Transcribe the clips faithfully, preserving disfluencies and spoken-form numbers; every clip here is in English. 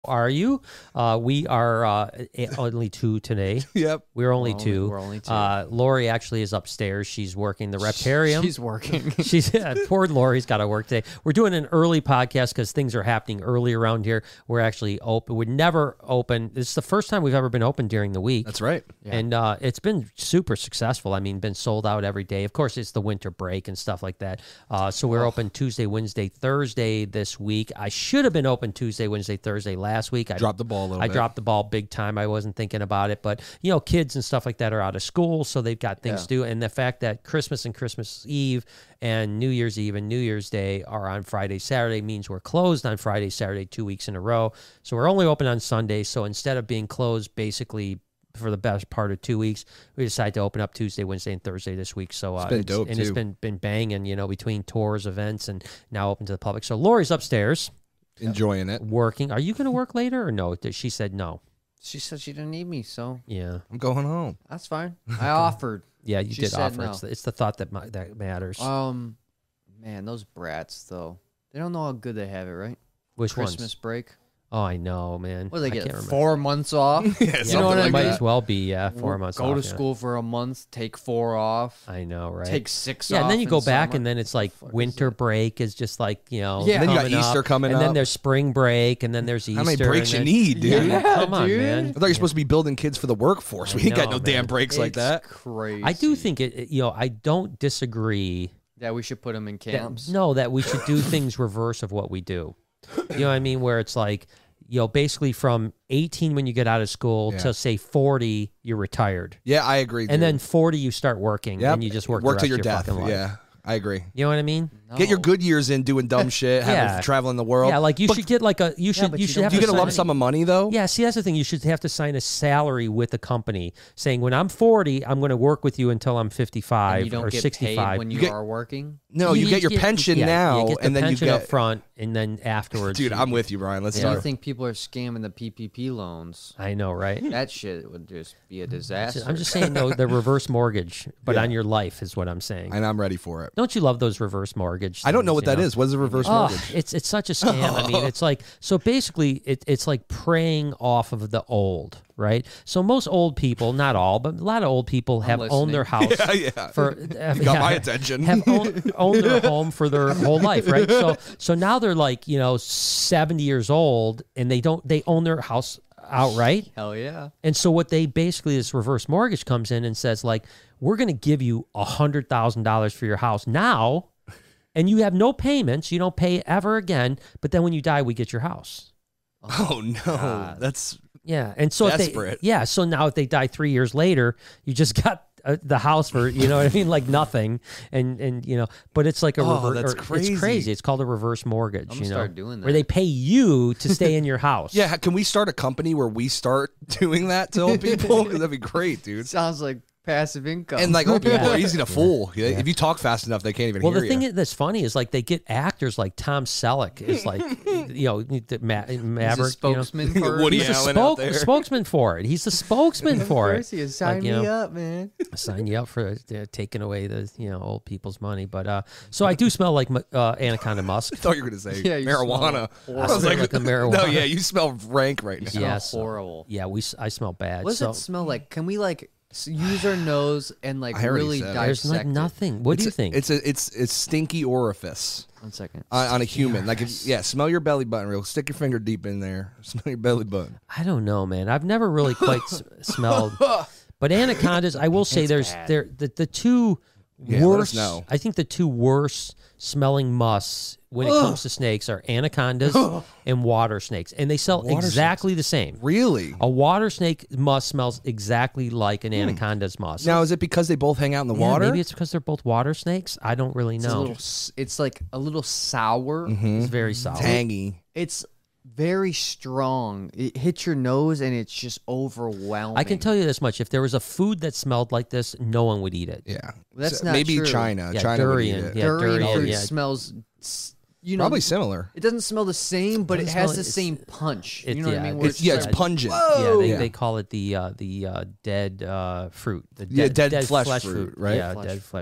Are you? Uh, we are uh, only two today. Yep. We're only We're only- two. we're only two. Uh, Lori actually is upstairs. She's working the reptarium. She's working. She's yeah, poor Lori's got to work today. We're doing an early podcast because things are happening early around here. We're actually open. We're never open. This is the first time we've ever been open during the week. That's right. Yeah. And uh, it's been super successful. I mean, been sold out every day. Of course, it's the winter break and stuff like that. Uh, so we're open Tuesday, Wednesday, Thursday this week. I should have been open Tuesday, Wednesday, Thursday last week. I Dropped the ball a little I bit. dropped the ball big time. I wasn't thinking about it. But, you know, kids and stuff like that are out of school, so they've got things Yeah. to do. And the fact that Christmas and Christmas Eve and New Year's Eve and New Year's Day are on Friday, Saturday means we're closed on Friday, Saturday, two weeks in a row. So we're only open on Sunday. So instead of being closed basically for the best part of two weeks, we decided to open up Tuesday, Wednesday, and Thursday this week. So uh, It's been dope, and it's too. been been banging, you know, between tours, events, and now open to the public. So Lori's upstairs Enjoying it. working. Are you going to work later or no? She said no. She said she didn't need me, so Yeah, I'm going home. that's fine. I offered. yeah, you She did said offer. no. It's, the, it's the thought that ma- that matters. Um, man, those brats though. They don't know how good they have it, right? Which Christmas ones? break. Oh, I know, man. What do they I get? can't remember. Four months off. Yeah, you know something what I like It might mean? as well be, yeah, four months Go off, to yeah. school for a month, take four off, I know, right? take six yeah, off. and then you in go back, summer. and then it's like fuck is winter it? break is just like, you know, Yeah. Then you got coming Easter up, coming and up. then there's spring break, and then there's Easter. How many breaks you and then- need, dude? Yeah, Yeah, come on, dude. man. I thought you're supposed to be building kids for the workforce. I We ain't got know, no damn man. breaks like It's that. Crazy. I do think it, it- you know, I don't disagree that we should put them in that, camps. no, that we should do things reverse of what we do. You know what I mean? Where it's like, you know, basically from eighteen when you get out of school Yeah. to say forty, you're retired. Yeah, I agree. And dude. then forty, you start working, Yep. and you just work, work the till rest your of death. fucking life. Yeah, I agree. You know what I mean? Get your No. good years in doing dumb shit, having Yeah. traveling the world. Yeah, like you But should get like a you should but you you should don't have do you to get a lump sign- sum of money though? Yeah, see that's the thing. You should have to sign a salary with the company saying when I'm forty, I'm going to work with you until I'm And fifty-five you don't or get sixty-five. paid when you, You get- are working. No, you, get your get- pension yeah, now, you get the and then pension you up get. front, and then afterwards. Dude, you- I'm with you, Brian. Let's Do start. you think people are scamming the P P P loans? I know, right? That shit would just be a disaster. I'm just saying, though, the reverse mortgage, but Yeah. on your life is what I'm saying. And I'm ready for it. Don't you love those reverse mortgage? I don't know things, what you that is. What is a reverse Oh, mortgage? it's it's such a scam. I mean, it's like so basically it, it's like preying off of the old, right? So most old people, not all, but a lot of old people have owned their house Yeah, yeah. for You got my attention. have owned, owned their home for their whole life, right? So so now they're like, you know, seventy years old and they don't they own their house outright. Hell yeah. And so what they basically this reverse mortgage comes in and says like, we're going to give you a hundred thousand dollars for your house now, and you have no payments. You don't pay ever again. But then when you die, we get your house. Oh no, God. that's Yeah, and so if Desperate. they yeah, so now if they die three years later, you just got uh, the house for you know what I mean, like nothing, and and you know, but it's like a Oh, reverse. that's crazy. It's crazy. It's called a reverse mortgage. I'm you gonna know, start doing where that. they pay you to stay in your house. yeah. Can we start a company where we start doing that to old people? 'Cause that'd be great, dude. Sounds like passive income. And like old people Yeah. are easy to fool. If you talk fast enough, they can't even Well, hear the thing you. is, that's funny is like they get actors like Tom Selleck is like, you know, the Ma- He's a Maverick. you know. spokesman for Woody He's a Allen out spoke, there. spokesman for it. He's the spokesman for it. He is. Sign Like, you me know, up, man. Sign you up for uh, taking away the you know old people's money. But uh, so I do smell like uh, anaconda musk. I thought you were gonna say Yeah, you marijuana. smell I was horrible. Like a marijuana. no, yeah, you smell rank right now. Yeah, Yeah, so- horrible. Yeah, we s- I smell bad. What does so it smell like? Can we like s- use our nose and like I already really said it. there's dissect like it? nothing. What it's do you a, think? It's a it's it's stinky orifice One second. on, on a human. Like if, yeah, smell your belly button real. Stick your finger deep in there. Smell your belly button. I don't know, man. I've never really quite s- smelled. But anacondas, I will say, It's there's bad. there the, the two Yeah, let us worst. know. I think the two worst smelling musks when it comes to snakes are anacondas and water snakes, and they sell Water exactly the same. Really? A water snake musk smells exactly like an anaconda's musk. Now is it because they both hang out in the Yeah, water? maybe it's because they're both water snakes. I don't really It's a know. little. s- It's like a little sour. It's very sour. Tangy. It's very strong. It hits your nose and it's just overwhelming. I can tell you this much: if there was a food that smelled like this, no one would eat it. Yeah. That's So not maybe true. China. Yeah, China would eat durian. it. Yeah, durian durian, fruit yeah. smells. s- You know, Probably similar. it doesn't smell the same, but it Doesn't has smell- the it's- same punch. it- You know what yeah, I mean? Where It's, yeah, it's like, pungent. Yeah, they, Yeah. they call it the uh, the uh, dead uh, fruit. The Yeah, dead, dead flesh fruit, right? Yeah, Flesh dead fruit. flesh fruit.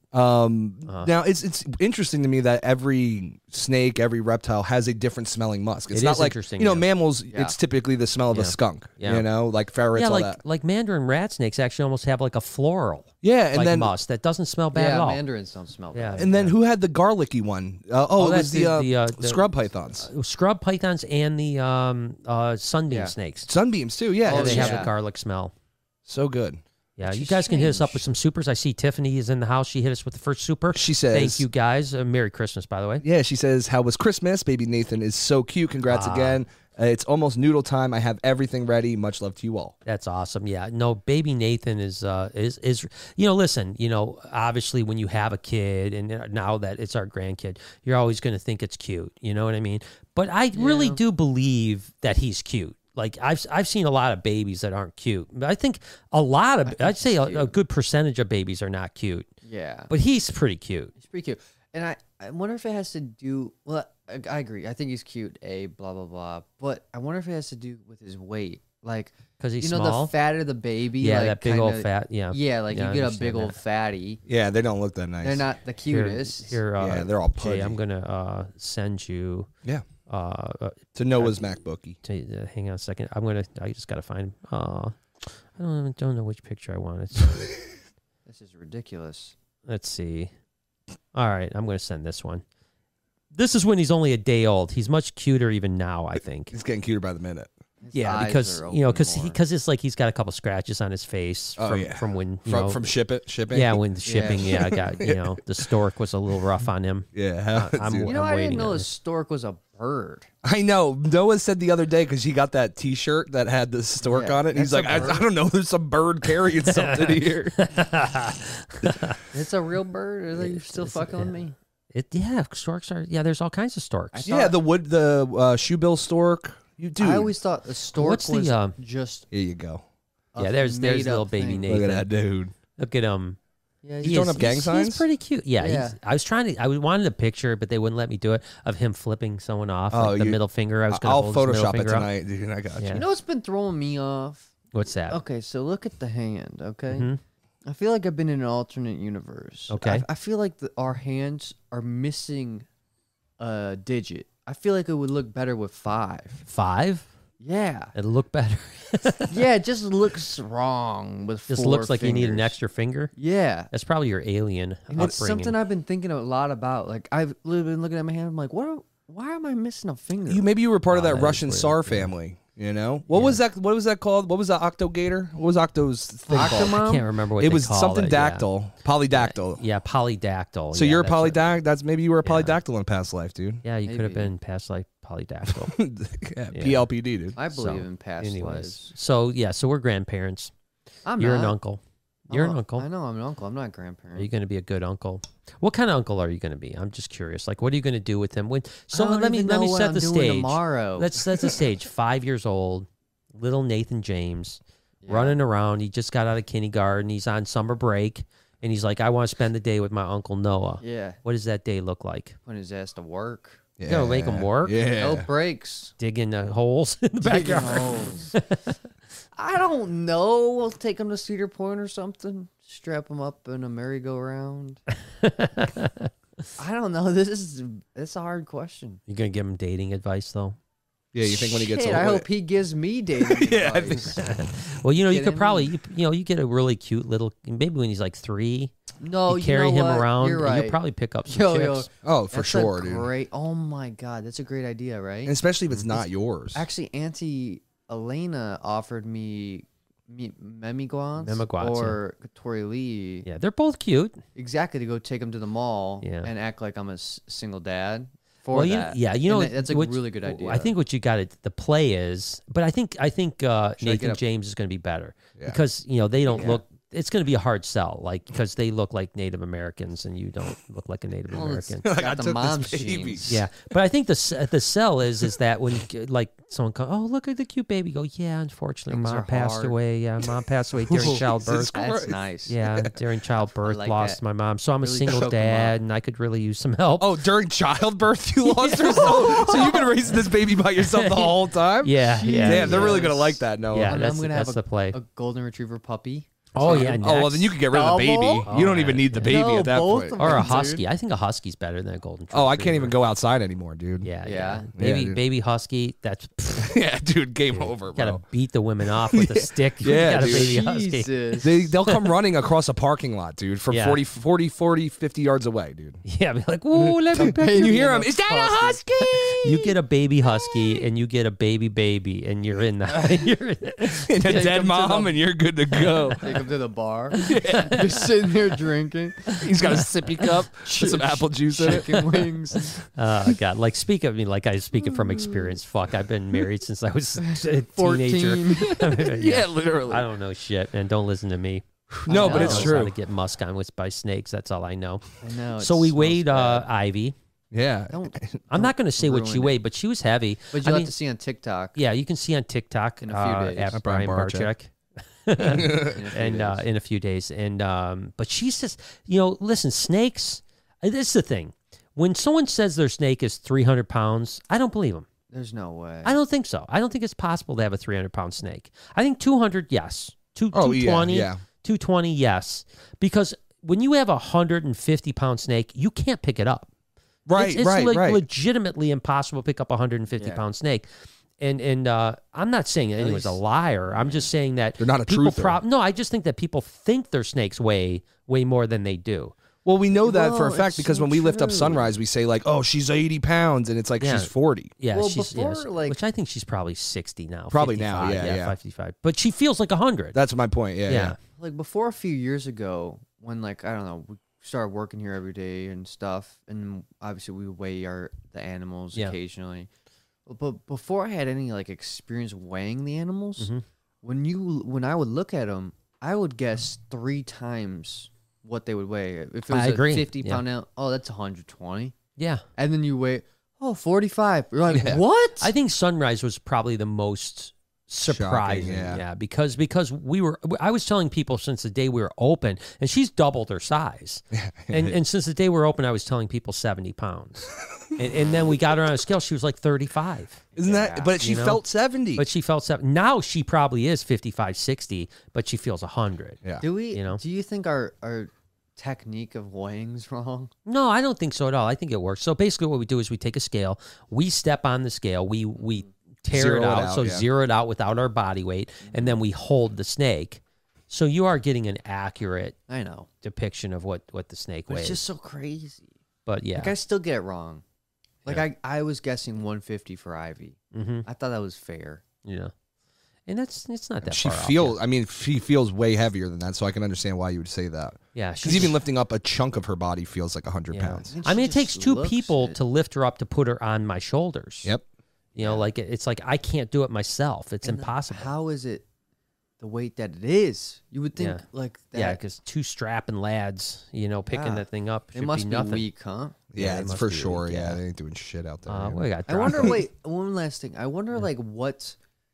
Um, Uh-huh. Now it's it's interesting to me that every snake, every reptile has a different smelling musk. It's It not is like interesting, you know yeah. mammals. Yeah. It's typically the smell of Yeah. a skunk. Yeah. You know, like ferrets, Yeah, all like that. like mandarin rat snakes actually almost have like a floral Yeah, and like then musk that doesn't smell bad yeah, at all. mandarins don't smell Yeah. bad. and then who had the garlicky one? Uh, oh, Oh, it that's was the, the- uh, the, uh, the- scrub pythons, Scrub pythons and the um, uh, sunbeam Yeah. snakes. sunbeams too. Yeah, Yeah, Oh, it's they just have yeah. a garlic smell. so good. Yeah, Which you is guys can hit us up strange. with some supers. I see Tiffany is in the house. She hit us with the first super. She says, Thank you guys. Uh, Merry Christmas, by the way. Yeah, she says, "How was Christmas? Baby Nathan is so cute. Congrats Ah. again. Uh, it's almost noodle time. I have everything ready. Much love to you all." That's awesome. Yeah. No, baby Nathan is uh is is you know, listen, you know, obviously when you have a kid and now that it's our grandkid, you're always going to think it's cute, you know what I mean? But I really Yeah. do believe that he's cute. Like I've I've seen a lot of babies that aren't cute. But I think a lot of I'd say he's a, a cute. good percentage of babies are not cute. Yeah, But he's pretty cute. he's pretty cute. And I, I wonder if it has to do. Well, I, I agree. I think he's cute. A blah blah blah. But I wonder if it has to do with his weight. Like Cuz he's you know, small. the fatter the baby. yeah, like, that big kinda, old fat. Yeah. Yeah, like Yeah, I you get a understand big old that. fatty. Yeah, they don't look that nice. They're not the Here- cutest. Here, uh, Yeah, they're all Jay, pudgy. I'm going to uh send you Yeah, uh, uh to Noah's MacBookie. to, uh, hang on a second. I'm gonna. I just gotta find. Uh, I don't. Don't know which picture I want. It's, This is ridiculous. let's see. All right, I'm gonna send this one. This is when he's only a day old. He's much cuter even now, I think. He's getting cuter by the minute. His Yeah, eyes because are you know, open because more. because it's like he's got a couple scratches on his face Oh, from yeah. from when you From know from ship it shipping. yeah when the shipping yeah, I got you know the stork was a little rough on him. yeah. I'm- Dude. You know, I'm I waiting didn't know on a it. stork was a bird. I know. Noah said the other day because he got that T-shirt that had the stork Yeah, on it. And he's that's like, a I, bird. I don't know. There's some bird carrying something here. It's a real bird. Are you It's- still it's- fucking with yeah. me? It yeah, storks are yeah. There's all kinds of storks. I yeah, thought- the wood, the uh, shoebill stork. You do. I always thought the stork What's the, was um, just. Here you go. a Yeah, there's- there's made-up little baby thing. Nate. Look at Nathan. that dude. Look at him. Yeah, He's He throwing is- up gang he's, signs? He's pretty cute. Yeah, Yeah. He's, I was trying to. I wanted a picture, but they wouldn't let me do it of him flipping someone off. Oh, like the you- middle finger. I was going to I'll hold his middle Photoshop it finger up. tonight, dude. I got Yeah. you. You know what's been throwing me off? What's that? Okay, so look at the hand. Okay, Mhm. I feel like I've been in an alternate universe. Okay. I, I feel like the, our hands are missing a digit. I feel like it would look better with five. Five. Yeah, It'll look better. yeah. It just looks wrong with. Just four looks like you need an fingers. extra finger. Yeah. That's probably your alien And it's upbringing. something I've been thinking a lot about. Like I've li- been looking at my hand. I'm like, what? Are, why am I missing a finger? You maybe you were part of Oh, that that is Russian weird, Tsar yeah. family. You know what Yeah. was that? What was that called? What was that Octogator? What was Octo's thing called? Octomom? I can't remember what It they was called something it, yeah. dactyl, polydactyl. Yeah, polydactyl. So yeah, you're a that's right. polydactyl. That's maybe you were a Yeah. polydactyl in a past life, dude. Yeah, you could have Maybe. been past like polydactyl. yeah, Yeah. P L P D, dude. I believe So, in past Anyways, lives. so yeah, so we're grandparents. I'm You're not. an uncle. You're Oh, an uncle. I know I'm an uncle. I'm not a Are grandparent. you going to be a good uncle? What kind of uncle are you going to be? I'm just curious. Like, what are you going to do with him? When so I don't let me even let know me what set I'm the doing stage. tomorrow. Let's set the stage. Five years old, little Nathan James Yeah. running around. He just got out of kindergarten. He's on summer break, and he's like, "I want to spend the day with my uncle Noah." Yeah, What does that day look like? putting his ass to work. Yeah. gotta make 'em work? Yeah. No breaks. Digging uh, holes in the Digging backyard. holes. I don't know. We'll take him to Cedar Point or something. Strap him up in a merry-go-round. I don't know. This is it's a hard question. You gonna give him dating advice though? Yeah, you think when he gets Shit, old? I hope he gives me dating Yeah, I advice. Well, you know, you Get could him- probably you, you know you get a really cute little maybe when he's like three. No, you you carry know him what? around. You're and right. You'll probably pick up some Yo, yo, chicks. Oh, for That's sure, a dude. great. Oh my god, that's a great idea, right? And especially if it's not yours. Actually, Auntie Elena offered me, me Memiguans Memiguans, yeah. or Tori Lee Yeah, they're both cute. exactly to go take him to the mall Yeah. and act like I'm a s- single dad for well, you, that. yeah, you know And that- that's a what- really good idea. I think what you got to the play is, but I think I think uh, Should I Nathan get a- James is going to be better Yeah. because you know they don't Yeah. look. It's going to be a hard sell, like because they look like Native Americans and you don't look like a Native Well, it's American. got Like, I the took this mom's baby. genes. Yeah, but I think the s- the sell is is that when like someone comes, oh look at the cute baby, go yeah, unfortunately Things mom are passed hard. away. Yeah, mom passed away during childbirth. That's Christ. nice. Yeah, during childbirth, like lost that. my mom. So I'm a Really single shook 'em dad, up. and I could really use some help. Oh, during childbirth, you lost her. So, so you've been raising this baby by yourself the whole time? yeah, yeah. Damn, they're really Yes. gonna like that. No. Yeah, I'm, that's I'm the- gonna that's have the a, play. a golden retriever puppy. Oh yeah, Oh well, next. then you could get rid of the baby. Double? You don't Oh, even yeah. need the baby No, at that both point. of or a them, dude. husky. I think a husky's better than a golden. Oh, I retriever. can't even go outside anymore, dude. Yeah, yeah, Yeah. baby, Yeah, dude. baby husky. That's yeah, dude. Game over, gotta bro. beat the women off with a stick. Yeah, you got a dude. baby husky. Jesus. They they'll come running across a parking lot, dude, from Yeah. forty, forty, forty, fifty yards away, dude. Yeah, be like, ooh, let me pet And you you. hear him? Is that a husky? You get a baby husky and you get a baby baby, and you're in the. You're in And a Take dead him to mom, the- and you're good to go. Take him to the bar. You're sitting there drinking. He's got a sippy cup with some apple juice in it. Chicken wings. Oh God! Like speak of me, like I speaking from experience. Fuck, I've been married since I was a teenager. fourteen. Yeah, literally. I don't know shit, and don't listen to me. No, I but know. it's I know How true. to get musk on with by snakes? That's all I know. I know. So it we smells weighed uh, bad. Ivy. Yeah. Don't, I'm not going to say what she ruin it. weighed, but she was heavy. but I you'll mean, have to see on TikTok. yeah, you can see on TikTok In a few uh, days. at At Brian Brian Barczyk. in a few and uh, days. in a few days. And um, but she's just, you know, listen, snakes. uh, This is the thing. When someone says their snake is three hundred pounds, I don't believe them. There's no way. I don't think so. I don't think it's possible to have a three hundred pound snake. I think two hundred, yes. Two, Oh, yeah, 220, yeah. two twenty, yes. Because when you have a one hundred fifty pound snake, you can't pick it up. Right, it's, it's right, le- right. legitimately impossible to pick up a one hundred fifty Yeah. pound snake. And and uh, I'm not saying that anyone's a least- liar. I'm just saying that They're not a people truther. prob- No, I just think that people think their snakes weigh way more than they do. Well, we know that for a Well, fact it's because so when we lift up true. Sunrise, we say like, "Oh, she's eighty pounds," and it's like Yeah. she's forty. Yeah, Well, she's before, yes, like- which I think she's probably sixty now. Probably now, fifty-five, yeah, yeah. fifty-five. But she feels like one hundred. That's my point. Yeah, yeah. yeah. Like before a few years ago, when like I don't know, we started working here every day and stuff, and obviously we weigh our the animals Yeah. occasionally. But before I had any like experience weighing the animals, Mhm. when you when I would look at them, I would guess three times what they would weigh. If it was I a agree, fifty yeah. pound animal, oh, that's one hundred twenty. Yeah. And then you weigh, oh, forty-five. You're like, Yeah. what? I think Sunrise was probably the most surprising. yeah. because because we were I was telling people since the day we were open, and she's doubled her size. and and since the day we were open, I was telling people seventy pounds. and, and then we got her on a scale, she was like thirty-five. Isn't that? Yeah. But she You know? felt seventy. But she felt seven. Now she probably is fifty-five, sixty, but she feels one hundred. yeah. do we? you know? Do you think our our technique of weighing's wrong? No, I don't think so at all. I think it works. So basically what we do is we take a scale, we step on the scale, we we tear Zero it it out, out, so yeah. zero it out without our body weight, and then we hold the snake. So you are getting an accurate I know. depiction of what, what the snake But weighs. it's just so crazy. but yeah. Like I still get it wrong. Like Yeah. I, I was guessing one fifty for Ivy. mm-hmm. I thought that was fair. Yeah. And that's it's not that She far off, feels. I mean, she feels way heavier than that, so I can understand why you would say that. Yeah, Because she's even lifting up a chunk of her body feels like hundred yeah. pounds. And I she mean, it takes just two looks people it. to lift her up to put her on my shoulders. Yep. You know, like it- it's like I can't do it myself. It's And impossible. How is it the weight that it is? You would think Yeah. like that. Yeah, because two strapping lads, you know, picking Yeah. that thing up It should must be be, nothing. weak, huh? Yeah, Yeah, they it's must for be sure. weak, Yeah. yeah. they ain't doing shit out there. Uh, man. we got I wonder. dropped. Wait, one last thing. I wonder like what.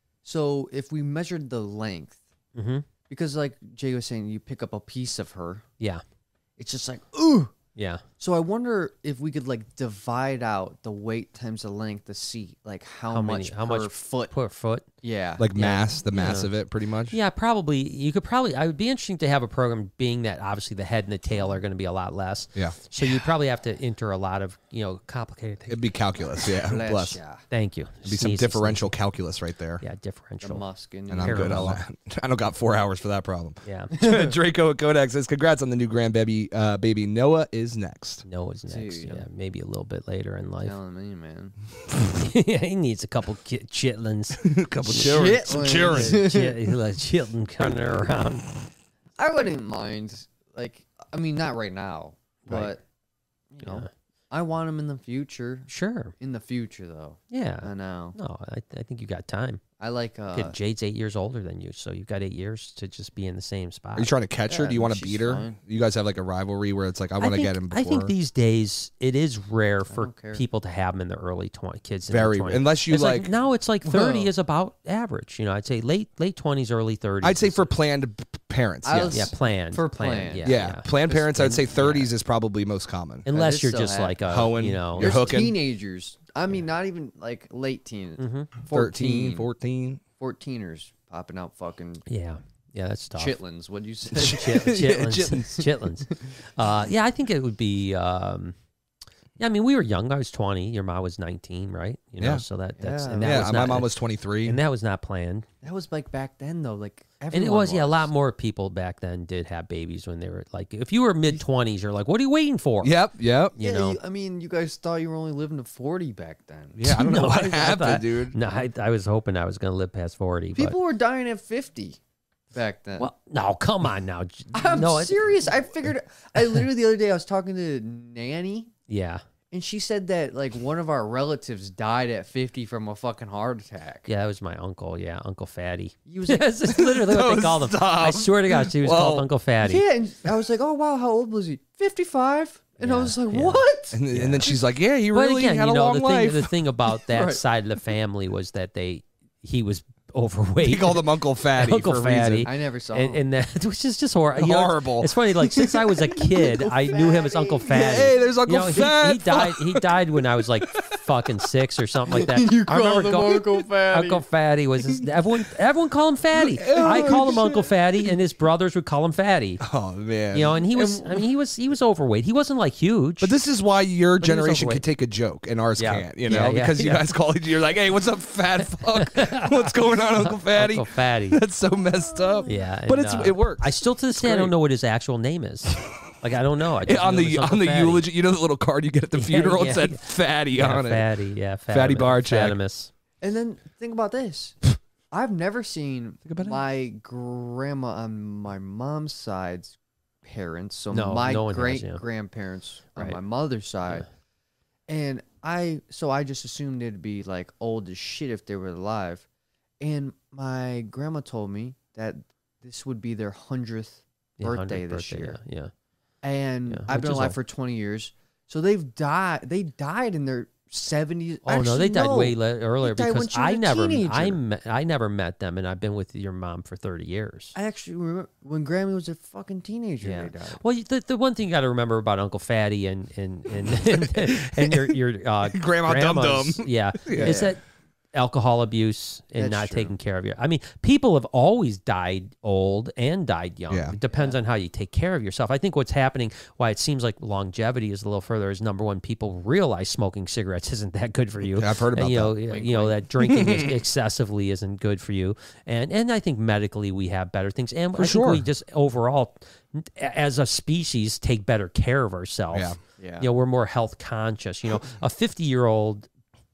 So if we measured the length, Mm-hmm. because like Jay was saying, you pick up a piece of her, Yeah, it's just like ooh. yeah. So I wonder if we could like divide out the weight times the length to see like how, How many- much how per much foot. Per foot. Yeah. like Yeah. mass, the mass Yeah. of it, pretty much. Yeah, probably. You could probably. I would be interesting to have a program, being that obviously the head and the tail are going to be a lot less. Yeah. So you'd probably have to enter a lot of you know complicated things. It'd be calculus. Yeah. Bless Bless. ya. Thank you. It'd be some Sneeze, differential calculus right there. sneeze. Yeah, The differential. musk and, And I'm good on Parallel. that. I don't got four hours for that problem. Yeah. Draco at Kodak says, "Congrats on the new grandbaby. Uh, baby Noah is next." Noah's next. Dude. Yeah, maybe a little bit later in life. telling me, man. Yeah, he needs a couple ki- chitlins. A couple children. Some Children. children. Chit- he like chitlin coming around. I wouldn't mind. Like, I mean, not right now, Right. but you know, Yeah. I want him in the future. Sure. In the future, though. Yeah. I know. No, I, I think you got time. I like. Uh, Kid, Jade's eight years older than you, so you've got eight years to just be in the same spot. Are you trying to catch her? Yeah, Do you want to she's beat her? fine. You guys have like a rivalry where it's like I I want to think- get him before I think her? these days it is rare for don't care. people to have them in the early twenty kids. In Very their twenties. unless you It's like, like. now it's like thirty Whoa. is about average. You know, I'd say late late twenties, early thirties. I'd say is- for planned p- parents. I Yes. was- yeah, planned for planned. planned. Yeah, yeah, yeah. planned Just- parents. I'd say yeah. thirties is probably most common. Unless is you're still just like a Hoeing, you know, you're There's hooking. teenagers. I mean, not even like late teen. Mhm. thirteen, fourteen, fourteen. fourteeners popping out fucking. yeah. Yeah, that's tough. Chitlins. What'd you say? Chit- chitlins. chitlins. chitlins. Uh, yeah, I think it would be. Um, yeah, I mean, we were young. I was twenty. Your mom was nineteen, right? You know, Yeah. so that that's Yeah. and that Yeah, was my not, mom was twenty-three. and that was not planned. That was like back then, though. Like And everyone it was, yeah, a lot more people back then did have babies when they were like, if you were mid twenties, you're like, what are you waiting for? Yep, yep. You yeah, know, you- I mean, you guys thought you were only living to forty back then. Yeah, I don't know No, what I- I happened, thought- dude. no, I, I was hoping I was going to live past forty. People were dying at fifty back then. but, well, no, come on now. J- I'm no, it- serious. I figured. I literally the other day I was talking to Nanny, yeah, and she said that like one of our relatives died at fifty from a fucking heart attack. yeah, that was my uncle. Yeah, Uncle Fatty. He was like, That's just literally what No, they called him. I stop. swear to God, he was called Whoa. Uncle Fatty. yeah, and I was like, oh wow, how old was he? fifty-five. And I Yeah, was like, yeah. what? And, then- and then she's like, "Yeah, he But really again, had you a know, long the thing, life." the thing about that Right. side of the family was that they he was overweight. They called him Uncle Fatty. Uncle for a Fatty. reason. I never saw and, him. and that which is just hor- you know, Horrible. it's funny, like since I was a kid, Uncle I knew him as Fatty. Uncle Fatty. Hey, there's Uncle you know, he- Fat. He, died. He died when I was like fucking six or something like that. You I remember called him go- Uncle Fatty. Uncle Fatty was his, everyone. Everyone called him Fatty. I called him Uncle Fatty, and his brothers would call him Fatty. Oh man. You know, and he was. I mean, he was. He was overweight. He wasn't like huge. But this is why your he was generation overweight. can take a joke and ours Yeah. can't, you know, Yeah, yeah, because you yeah. guys call each you're like, "Hey, what's up, fat fuck? What's going on, Uncle Fatty?" Uncle Fatty. That's so messed up. Yeah, but and, it's uh, it works. I still to this day I great. don't know what his actual name is. Like I don't know. I just on knew it the was on Uncle the Fatty. eulogy, you know, the little card you get at the Yeah, funeral, yeah, it said yeah. "Fatty" Yeah, on it. Fatty. Yeah, Fatty Barcheck. Fatimus. And then think about this. I've never seen about it. my grandma on my mom's side's parents, so No, my no one has, great yeah. grandparents on Right. my mother's side. And I so I just assumed they'd be like old as shit if they were alive. And my grandma told me that this would be their hundredth Yeah, birthday hundredth this birthday, year. Yeah, yeah. And Yeah, I've which been is alive old. for twenty years. So they've died they died in their seventies. Oh no, they died way le- earlier died when because she was I a never, teenager. I met, I never met them, and I've been with your mom for thirty years. I actually remember when Grammy was a fucking teenager. Yeah. They died. Well, you- the, the one thing you got to remember about Uncle Fatty and and and and, and your your uh, Grandma Dum grandmas, Dum. yeah, Yeah. is that alcohol abuse and That's not true. taking care of your. I mean, people have always died old and died young. Yeah. It depends on how you take care of yourself. I think what's happening, why it seems like longevity is a little further, is number one, people realize smoking cigarettes isn't that good for you. Yeah, I've heard And, about you know, that. you Wink, know wink. that drinking ex- excessively isn't good for you, and and I think medically we have better things, and I think sure. we just overall, as a species, take better care of ourselves. Yeah. Yeah. You know, we're more health conscious. You know, a fifty year old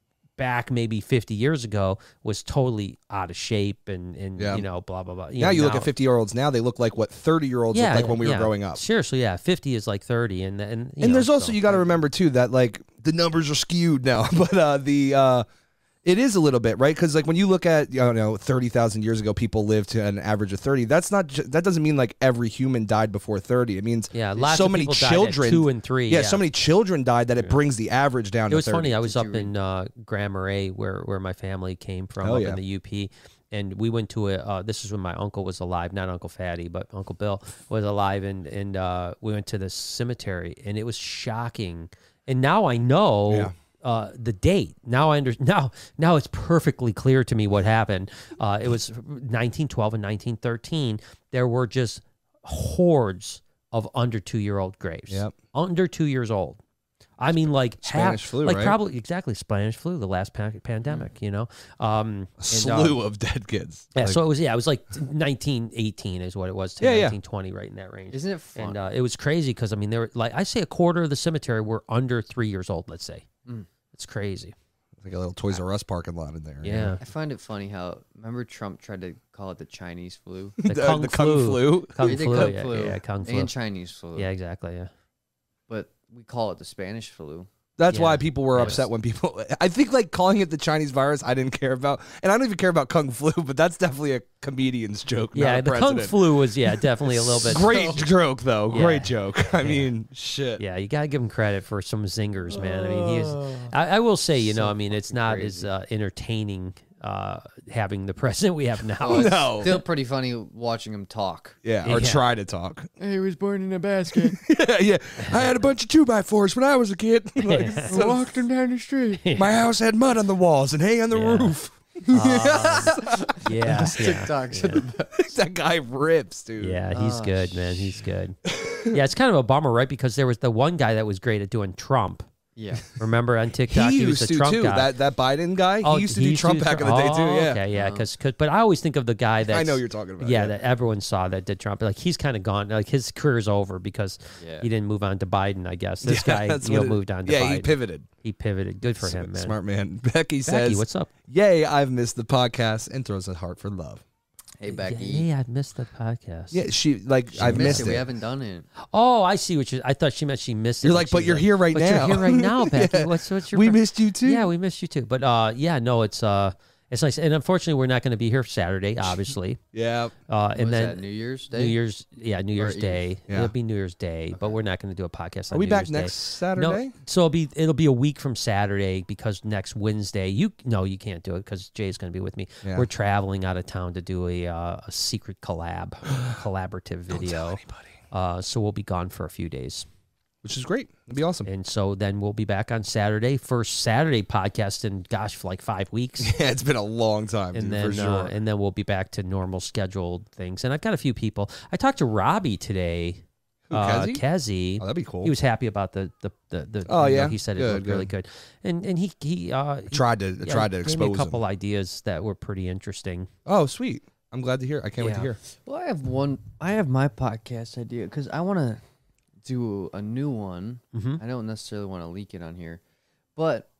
back maybe fifty years ago was totally out of shape and and Yeah. you know blah blah blah. You Now know, you look at fifty year olds now, they look like what thirty year olds looked like when we yeah. were growing up. Seriously, yeah, fifty is like thirty, and and you And know, there's also so- you got to remember too that like the numbers are skewed now, but uh, the uh, it is a little bit right because like when you look at you know thirty thousand years ago, people lived to an average of thirty. That's not ju- that doesn't mean like every human died before thirty. It means Yeah, lots so of many people died at children two and three, Yeah, yeah. so many children died that it brings the average down. It to was thirty. funny. I was Did up you in uh, Grand Marais, where where my family came from, Oh, up yeah. in the U P, and we went to a. Uh, this is when my uncle was alive, not Uncle Fatty, but Uncle Bill was alive, and and uh, we went to the cemetery, and it was shocking. And now I know. Yeah. Uh, the date now I under now now it's perfectly clear to me what happened. Uh, it was nineteen twelve and nineteen thirteen. There were just hordes of under two year old graves. Yep. Under two years old. I mean, like Spanish half, flu, like right? probably exactly Spanish flu, the last pa- pandemic. You know, um, A slew of dead kids. yeah. Like, So it was yeah, it was like nineteen eighteen is what it was to Yeah, yeah. nineteen twenty, right in that range. Isn't it fun? And uh, it was crazy because I mean, there were like I say a quarter of the cemetery were under three years old. Let's say Mm. it's crazy. like a little Toys R Us parking lot in there. Yeah, I find it funny how remember Trump tried to call it the Chinese flu the, The- kung, the flu. kung flu. Kung Yeah, the flu, kung yeah, flu yeah, kung flu. and Chinese flu. Yeah, exactly. Yeah. But we call it the Spanish flu. That's Yeah. why people were Yeah. upset when people. I think like calling it the Chinese virus, I didn't care about, and I don't even care about kung flu. But that's definitely a comedian's joke. not Yeah, a the kung president. flu was yeah definitely a little bit Great joke though. Yeah. Great joke. I mean, shit. Yeah, you gotta give him credit for some zingers, man. I mean, he is. I, I will say, you know, I mean, it's not as uh, entertaining uh, having the president we have now. Oh, it's No. still pretty funny watching him talk. Yeah, or Yeah. try to talk. He was born in a basket. yeah, yeah. I had a bunch of two by fours when I was a kid. Like, I walked him down the street. my house had mud on the walls and hay on the Yeah. roof. Um, yeah, Those yeah, TikToks yeah. are the best. That guy rips, dude. Yeah, he's Oh, good, man. He's good. Yeah, it's kind of a bummer, right? Because there was the one guy that was great at doing Trump. Yeah. Remember on He TikTok, he, was used the to Trump too. guy. That that Biden guy. Oh, he used to do Trump back in the Trump- day too. oh, Yeah. Okay, yeah, Oh. because but I always think of the guy that I know you're talking about. yeah, that everyone saw that did Trump. Like he's kind of gone. Like his career's over because Yeah. he didn't move on to Biden. I guess this Yeah, guy that's you know what it- moved on to Yeah, Biden. he pivoted. He pivoted. Good for him, man. Smart man. Becky Becky, says, what's up? "Yay, I've missed the podcast," and throws a heart for love. Hey, Becky. Yeah, I missed the podcast. Yeah, she like She I've missed it. it. We haven't done it. Oh, I see what you. I thought she meant she missed it. You're when like, she but was you're here right but now. You're here right now, Becky. Yeah. What's what's your? We pro- missed you too. Yeah, we missed you too. But uh, yeah, no, it's uh, it's nice. And unfortunately, we're not going to be here Saturday, obviously. Yeah. Uh, What and is then that, New Year's Day? New Year's, yeah, New Year's Eve. Day. Yeah. It'll be New Year's Day, but we're not going to do a podcast. Are on we New back Year's next Day. Saturday? No, so it'll be it'll be a week from Saturday because next Wednesday you no you can't do it because Jay's going to be with me. Yeah. We're traveling out of town to do a uh, a secret collab, collaborative Don't tell video. anybody. Uh, so we'll be gone for a few days, Which is great. It'd be awesome. and so then we'll be back on Saturday. First Saturday podcast in gosh for like five weeks. Yeah, it's been a long time, And dude, then, for sure. uh, and then we'll be back to normal scheduled things. And I've got a few people. I talked to Robbie today. Who, uh, Kezi? Kezi. Oh, that'd be cool. He was happy about the the the. the Oh, you know, yeah? he said it Good, looked really good, and and he he uh he tried to yeah, tried to gave me expose a couple him. ideas that were pretty interesting. Oh, sweet. I'm glad to hear. I can't wait to Yeah. hear. Well, I have one. I have my podcast idea because I want to do a new one. Mm-hmm. I don't necessarily want to leak it on here, but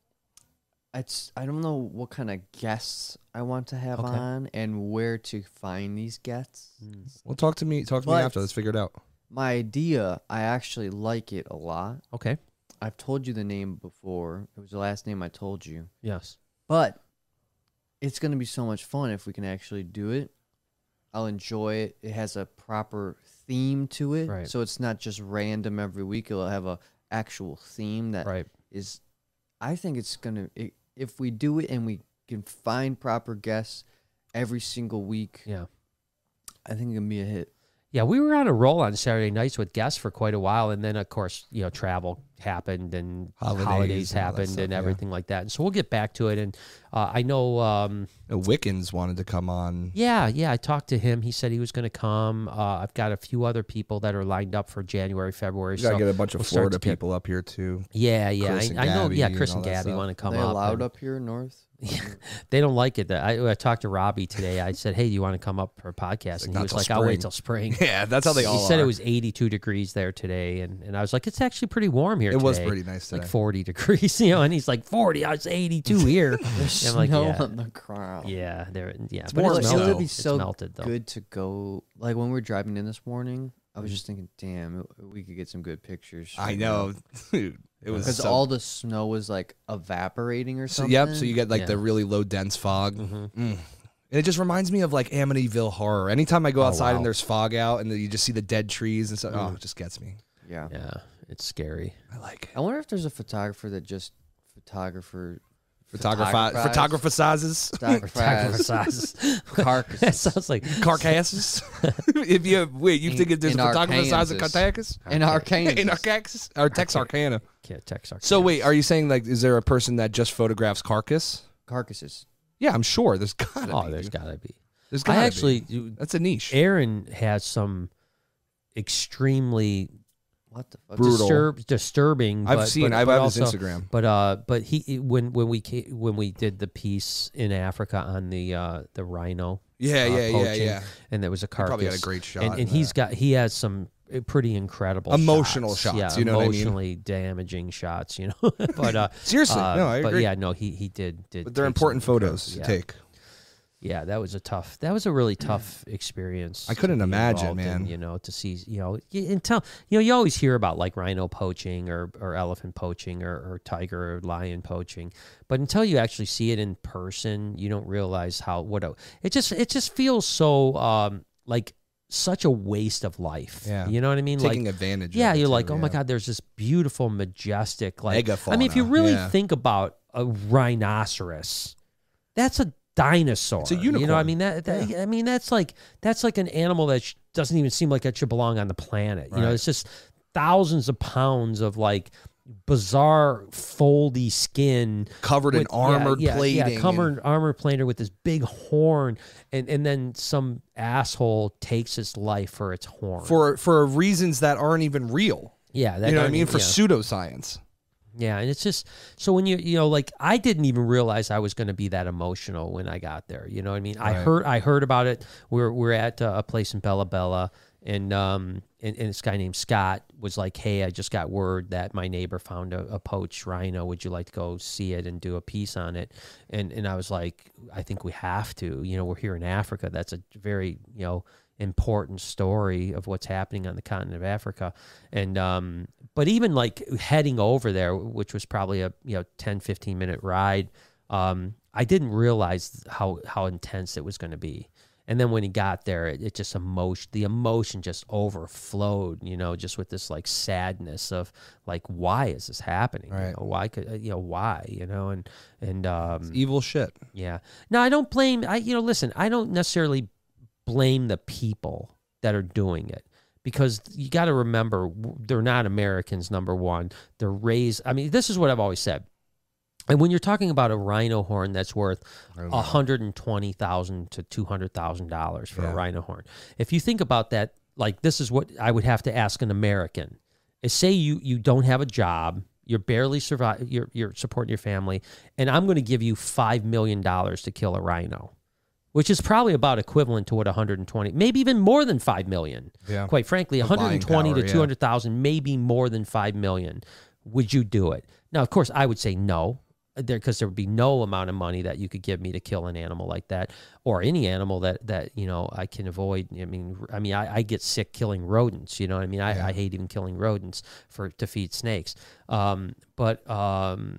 it's I don't know what kind of guests I want to have Okay. on and where to find these guests. Well, talk to me. Talk to me But- after. Let's figure it out. My idea, I actually like it a lot. Okay. I've told you the name before. It was the last name I told you. Yes. But it's going to be so much fun if we can actually do it. I'll enjoy it. It has a proper theme to it. Right. So it's not just random every week. It'll have a actual theme that Right. is I think it's going to if we do it and we can find proper guests every single week, Yeah. I think it can be a hit. Yeah, we were on a roll on Saturday nights with guests for quite a while, and then of course, you know, travel happened and Holidays holidays, and all that happened stuff, and yeah. everything like that. And so we'll get back to it. And uh, I know, um, Uh, Wickens wanted to come on. yeah, yeah, I talked to him. He said he was going to come. Uh, I've got a few other people that are lined up for January, February. We gotta so get a bunch of we'll start Florida to get- people up here too. Yeah, yeah, Chris I, and I know. Gabby Yeah, and Chris all and that Gabby stuff. want to Are come they up. allowed and- up here north? They don't like it. I, I talked to Robbie today. I said, "Hey, do you want to come up for a podcast?" like, And "Not he was till like, "I'll wait spring." till spring." Yeah, that's how they all He said are. it was eighty-two degrees there today, and, and I was like, "It's actually pretty warm here." It was today." pretty nice today. like forty degrees, you know. And he's like, forty. I was eighty-two here. There's I'm like, snow yeah. on the ground. Yeah, there. Yeah, It's but warm it's as it hell. melted. would be It's so melted though. good to go. Like when we were driving in this morning, I was just thinking, damn, it, we could get some good pictures. I know, dude. It was Because so, all the snow was like evaporating or so something. yep. So you get like Yeah. the really low dense fog. Mhm. Mm. And it just reminds me of like Amityville Horror. Anytime I go Oh, outside wow. and there's fog out and you just see the dead trees and stuff, oh, Mm. it just gets me. Yeah. Yeah, it's scary. I like I wonder if there's a photographer that just photographer photographer Photographers. photographer sizes, photographers that carcasses sounds like carcasses. If you wait, you In- think if there's in a photographer size of Arkansas. carcasses in Arkansas. in Arkansas or Texarkana? yeah, Texarkana. So wait, are you saying like is there a person that just photographs carcass? carcasses. Yeah, I'm sure there's gotta Oh, be. there's dude. gotta be. There's I gotta actually, be. That's a niche. Aaron has some extremely What the fuck? Brutal. disturb, disturbing. I've but, seen. But, I've but had his also, Instagram. But uh, but he he- when when we ca- when we did the piece in Africa on the uh the rhino. Yeah, uh, yeah, yeah, poaching, yeah. And there was a He carcass. probably had a great shot. and in and he's that. got he has some uh, pretty incredible Emotional shots. shots, Yeah, you know what I mean? emotionally damaging shots. You know, but uh, seriously. uh, no, I but agree. yeah, no, he he did did. but they're take some important photos incredible- to yeah. take. Yeah, that was a tough. That was a really tough experience. I couldn't to be imagine, involved in, man. you know, to see, you know, y- and tell, you know, you always hear about like rhino poaching or or elephant poaching or, or tiger or lion poaching, but until you actually see it in person, you don't realize how what a, it just it just feels so um like such a waste of life. Yeah. You know what I mean? Taking like, advantage. yeah, of it you're too, like, oh my yeah. god, there's this beautiful, majestic, like, Megafauna, I mean, if you really yeah. think about a rhinoceros, that's a dinosaur. It's a You know, what I unicorn. mean that, that I mean that's like that's like an animal that sh- doesn't even seem like it should belong on the planet. You know, Right. it's just thousands of pounds of like bizarre foldy skin Covered in with- yeah, armored yeah, plating. Yeah, and- covered armored plating with this big horn, and and then some asshole takes its life for its horn. for for reasons that aren't even real. yeah, that You know what I don't- mean? For yeah. pseudoscience. Yeah, and it's just so when you you know like I didn't even realize I was going to be that emotional when I got there. You know what I mean? I Right. heard I heard about it. We're we're at uh, a place in Bella Bella, and um and, and this guy named Scott was like, "Hey, I just got word that my neighbor found a, a poached rhino. Would you like to go see it and do a piece on it?" And and I was like, "I think we have to. You know, we're here in Africa. That's a very you know." important story of what's happening on the continent of Africa. And um but even like heading over there, which was probably a you know ten, fifteen minute ride, um I didn't realize how how intense it was going to be. And then when he got there, it, it just emotion the emotion just overflowed, you know, just with this like sadness of like, why is this happening? Right. You know, why could you know why, you know, and and um Evil shit. yeah. No, I don't blame I you know, listen, I don't necessarily blame the people that are doing it, because you got to remember w- they're not Americans. Number one, they're raised. I mean, this is what I've always said. And when you're talking about a rhino horn that's worth a hundred and twenty thousand to two hundred thousand dollars for Yeah. a rhino horn, if you think about that, like this is what I would have to ask an American: is say you you don't have a job, you're barely survive, you're you're supporting your family, and I'm going to give you five million dollars to kill a rhino, which is probably about equivalent to what one hundred twenty, maybe even more than five million. Yeah. Quite frankly, The one hundred twenty buying power, to yeah. two hundred thousand, maybe more than five million. Would you do it? Now, of course, I would say no, there because there would be no amount of money that you could give me to kill an animal like that, or any animal that that you know I can avoid. I mean, I mean, I, I get sick killing rodents. You know what I mean? I, Yeah. I hate even killing rodents for to feed snakes. Um, but um,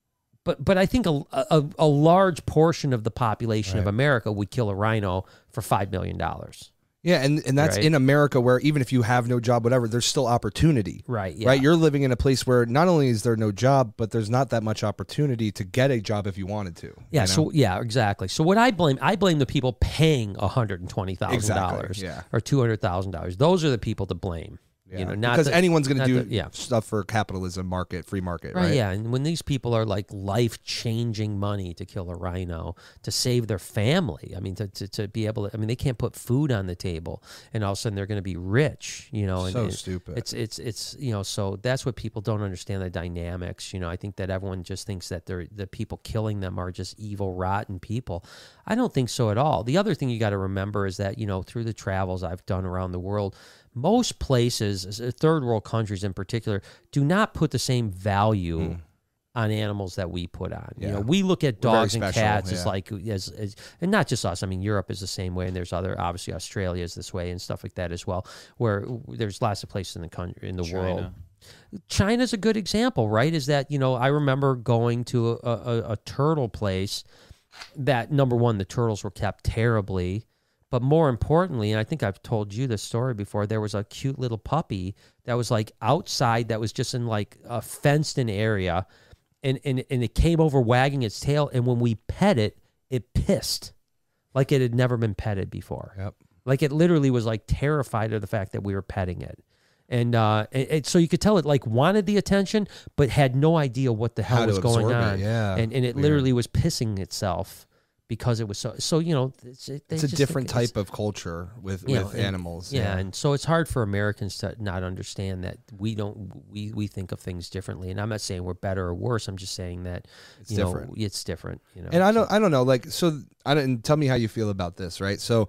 But but I think a, a, a large portion of the population of Right. America would kill a rhino for five million dollars. Yeah, and, and that's Right. in America, where even if you have no job, whatever, there's still opportunity. Right. Yeah. Right? You're living in a place where not only is there no job, but there's not that much opportunity to get a job if you wanted to. Yeah. you know? So yeah, exactly. So what I blame, I blame the people paying one hundred and twenty thousand dollars Exactly, yeah. or two hundred thousand dollars. Those are the people to blame. Yeah. You know, not because the- anyone's going to not do the- yeah. stuff for capitalism, market, free market, Right, right? yeah, and when these people are like life-changing money to kill a rhino to save their family, I mean, to, to, to be able to, I mean, they can't put food on the table, and all of a sudden they're going to be rich, you know. And So and stupid. It's it's it's you know, so that's what people don't understand the dynamics. You know, I think that everyone just thinks that they're the people killing them are just evil, rotten people. I don't think so at all. The other thing you got to remember is that you know through the travels I've done around the world, most places, third world countries in particular, do not put the same value on animals that we put on. You Yeah. know, we look at We're very dogs and special, cats as yeah. like as, as and not just us. I mean, Europe is the same way, and there's other obviously Australia is this way and stuff like that as well, where there's lots of places in the country in the world. China. China's a good example, right? Is that you know I remember going to a, a, a turtle place that number one the turtles were kept terribly. But more importantly, and I think I've told you this story before, there was a cute little puppy that was like outside that was just in like a fenced in area. And, and, and it came over wagging its tail. And when we pet it, it pissed like it had never been petted before. Yep. Like it literally was like terrified of the fact that we were petting it. And uh, it, it- so you could tell it like wanted the attention, but had no idea what the hell How to was going absorb it, on. yeah. And, and it Weird. literally was pissing itself because it was so, so you know, it's, it, they It's a just different think it's- type of culture with, you know, with and- animals. Yeah, and so it's hard for Americans to not understand that we don't we, we think of things differently. And I'm not saying we're better or worse. I'm just saying that It's you different. know it's different. You know, And I so- don't, I don't know, like, so I don't, tell me how you feel about this, right? So,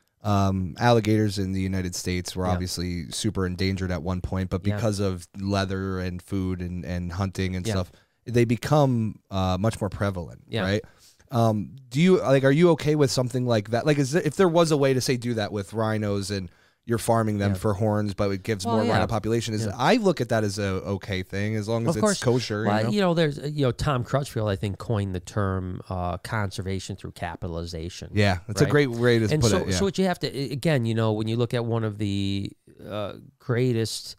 um, alligators in the United States were Yeah. obviously super endangered at one point, but Yeah. because of leather and food and, and hunting and Yeah. stuff, they become uh, much more prevalent, Yeah. right? Um, do you like? Are you okay with something like that? Like, is there, if there was a way to say do that with rhinos and you're farming them Yeah. for horns, but it gives Well, more yeah. rhino population? Is Yeah. I look at that as a okay thing as long as Of it's course. kosher. Well, you know? you know, there's you know Tom Crutchfield I think coined the term uh, conservation through capitalization. Yeah, that's a Right. great way to And put so, it. Yeah. so what you have to a- again, you know, when you look at one of the uh, greatest,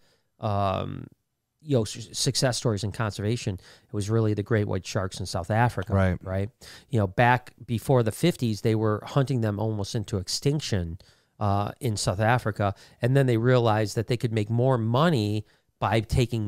um, you know, su- success stories in conservation, it was really the great white sharks in South Africa, Right. Right. You know, back before the fifties, they were hunting them almost into extinction uh, in South Africa, and then they realized that they could make more money by taking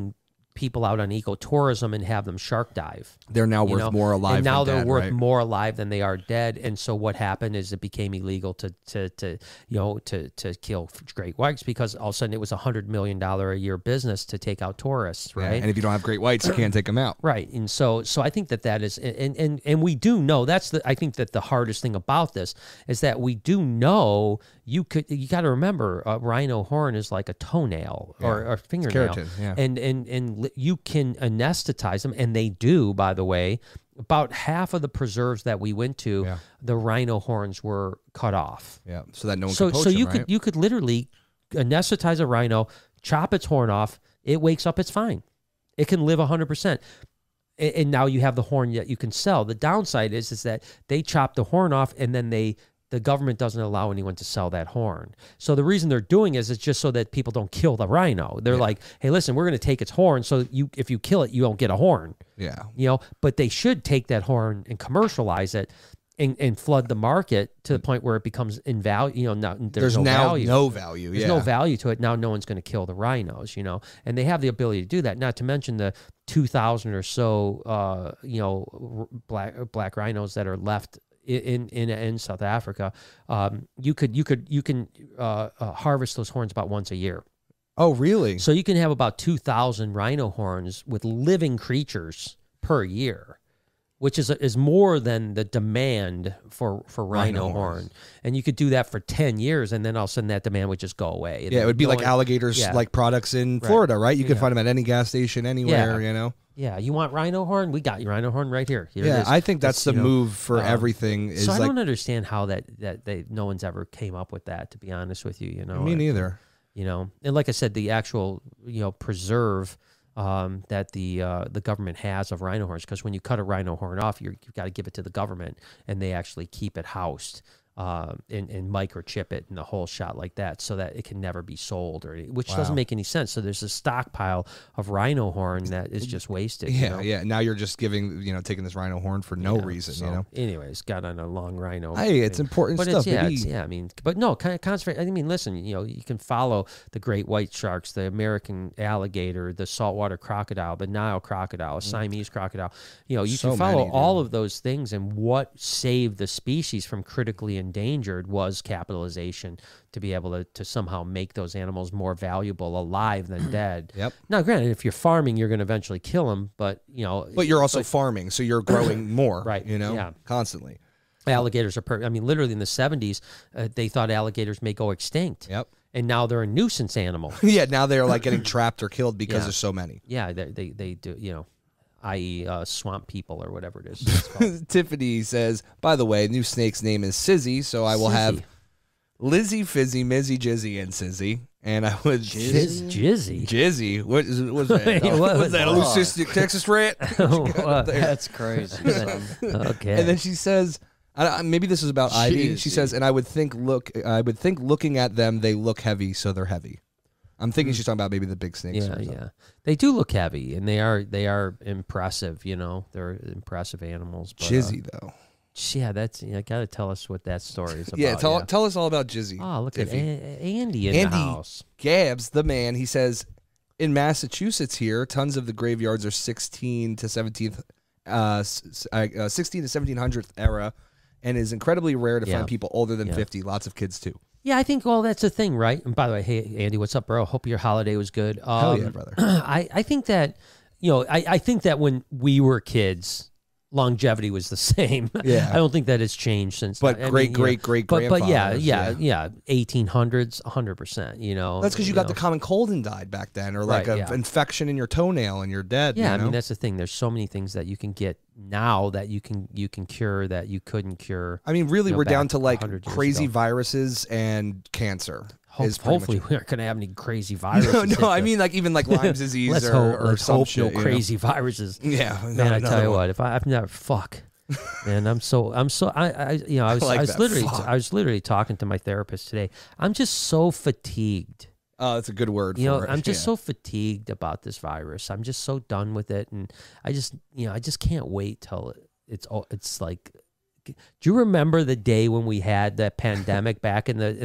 people out on ecotourism and have them shark dive. They're now you worth know? more alive and now than they're dead, worth right? more alive than they are dead. And so what happened is it became illegal to to to you know to to kill great whites because all of a sudden it was a hundred million dollar a year business to take out tourists, Yeah, right? and if you don't have great whites, you can't take them out. Right, and so so I think that that is, and and and we do know that's the I think that the hardest thing about this is that we do know you could you got to remember a rhino horn is like a toenail or, or fingernail, keratin, yeah. and and and li- you can anesthetize them, and they do, by the way. About half of the preserves that we went to, Yeah. the rhino horns were cut off. Yeah, so that no one So can poach so you them, could right? you could literally anesthetize a rhino, chop its horn off, it wakes up, it's fine. It can live one hundred percent. And, and now you have the horn that you can sell. The downside is is that they chop the horn off and then they the government doesn't allow anyone to sell that horn. So the reason they're doing is it's just so that people don't kill the rhino. They're like, "Hey, listen, we're going to take its horn so you if you kill it, you don't get a horn." Yeah. You know, but they should take that horn and commercialize it and, and flood the market to the point where it becomes invaluable. You know, not, there's, There's no now value. no value. There's yeah. no value to it. Now no one's going to kill the rhinos, you know, and they have the ability to do that. Not to mention the two thousand or so, uh, you know, r- black black rhinos that are left in in in South Africa. Um, you could you could you can uh, uh, harvest those horns about once a year. Oh, really? So you can have about two thousand rhino horns with living creatures per year, which is is more than the demand for, for rhino, Rhino horn. horns. And you could do that for ten years, and then all of a sudden that demand would just go away. Yeah, it would be No like one- alligators, yeah. like products in Right. Florida, right? You can Yeah. find them at any gas station anywhere, Yeah. you know? Yeah, you want rhino horn? We got your rhino horn right here. Here it Yeah, is. I think that's It's, the you know, move for um, everything. Is So I like, don't understand how that that they no one's ever came up with that. To be honest with you, you know, me Or- neither. You know, and like I said, the actual you know preserve um, that the uh, the government has of rhino horns, because when you cut a rhino horn off, you're, you've got to give it to the government, and they actually keep it housed um, and, and microchip it in the whole shot like that, so that it can never be sold, or which doesn't Wow. make any sense. So there's a stockpile of rhino horn that is just wasted. you Yeah, know? yeah. Now you're just giving, you know, taking this rhino horn for no Yeah, reason, so you know? Anyways, got on a long rhino. Hey, it's thing. important But stuff. it's, yeah, Maybe- it's, yeah, I mean, but no, kind of concentrate. I mean, listen, you know, you can follow the great white sharks, the American alligator, the saltwater crocodile, the Nile crocodile, Siamese crocodile. You know, you So can follow many, dude. all of those things, and what saved the species from critically endangered was capitalization to be able to, to somehow make those animals more valuable alive than dead. Yep. Now, granted, if you're farming, you're going to eventually kill them, but, you know, But you're also farming, so you're growing more, Right, you know, yeah. constantly. alligators are per- I mean, literally in the seventies, uh, they thought alligators may go extinct. Yep. And now they're a nuisance animal. Yeah, now they're like getting trapped or killed because Yeah. there's so many. Yeah, they, they, they do, you know, that is uh, swamp people or whatever it is. It's called. Tiffany says, by the way, new snake's name is Sizzy, so I will have Sizzy. Lizzie, Fizzy, Mizzy, Jizzy, and Sizzy. And I would Jizz, Jizzy. Jizzy. What is it? What's that? Wait, what was was that a that? leucistic Texas rat? What? That's crazy. son. Okay. And then she says, I, I- maybe this is about Ivy. She Jizzy. says, and I would think, look, I would think, looking at them, they look heavy, so they're heavy. I'm thinking she's talking about maybe the big snakes. yeah, or something. yeah, they do look heavy, and they are they are impressive. You know, they're impressive animals. But, uh, Jizzy though. yeah, that's. You got to tell us what that story is about. Yeah, tell tell us all about Jizzy. Oh, look Tiffy. at A- Andy in Andy. the house. Gabs, the man, he says, in Massachusetts here, tons of the graveyards are sixteen to seventeenth, uh, s- s- uh, sixteen to seventeen hundredth era, and is incredibly rare to Yeah. find people older than Yeah. fifty. Lots of kids too. Yeah, I think, well, that's the thing, right? And by the way, hey, Andy, what's up, bro? Hope your holiday was good. Um, Hell yeah, brother. I, I think that, you know, I, I think that when we were kids, longevity was the same. Yeah. I don't think that it's changed since. But I mean, great, you know, great, great but, but yeah, grandfathers, yeah, yeah. yeah, eighteen hundreds, one hundred percent, you know. That's because you got the know. common cold and died back then, or like Right, an yeah. infection in your toenail and you're dead. Yeah, you I know? mean, that's the thing. There's so many things that you can get now that you can you can cure that you couldn't cure. I mean, really, you know, we're down back to like one hundred years crazy ago. viruses and cancer. Ho- is pretty hopefully, much we aren't going to have any crazy it. viruses. No, hit no, I the- mean like even like Lyme's disease let's or, hope, or let's some hope shit. no you know? crazy viruses. Yeah, Man, not I another tell you one. what, if I, I've never fuck, man, I'm so I'm so I, I you know I was I like I was that, literally fuck. I was literally talking to my therapist today. I'm just so fatigued. Oh, that's a good word. You know, for it. I'm just yeah. so fatigued about this virus. I'm just so done with it, and I just you know I just can't wait till it's all it's like. Do you remember the day when we had that pandemic back in the in the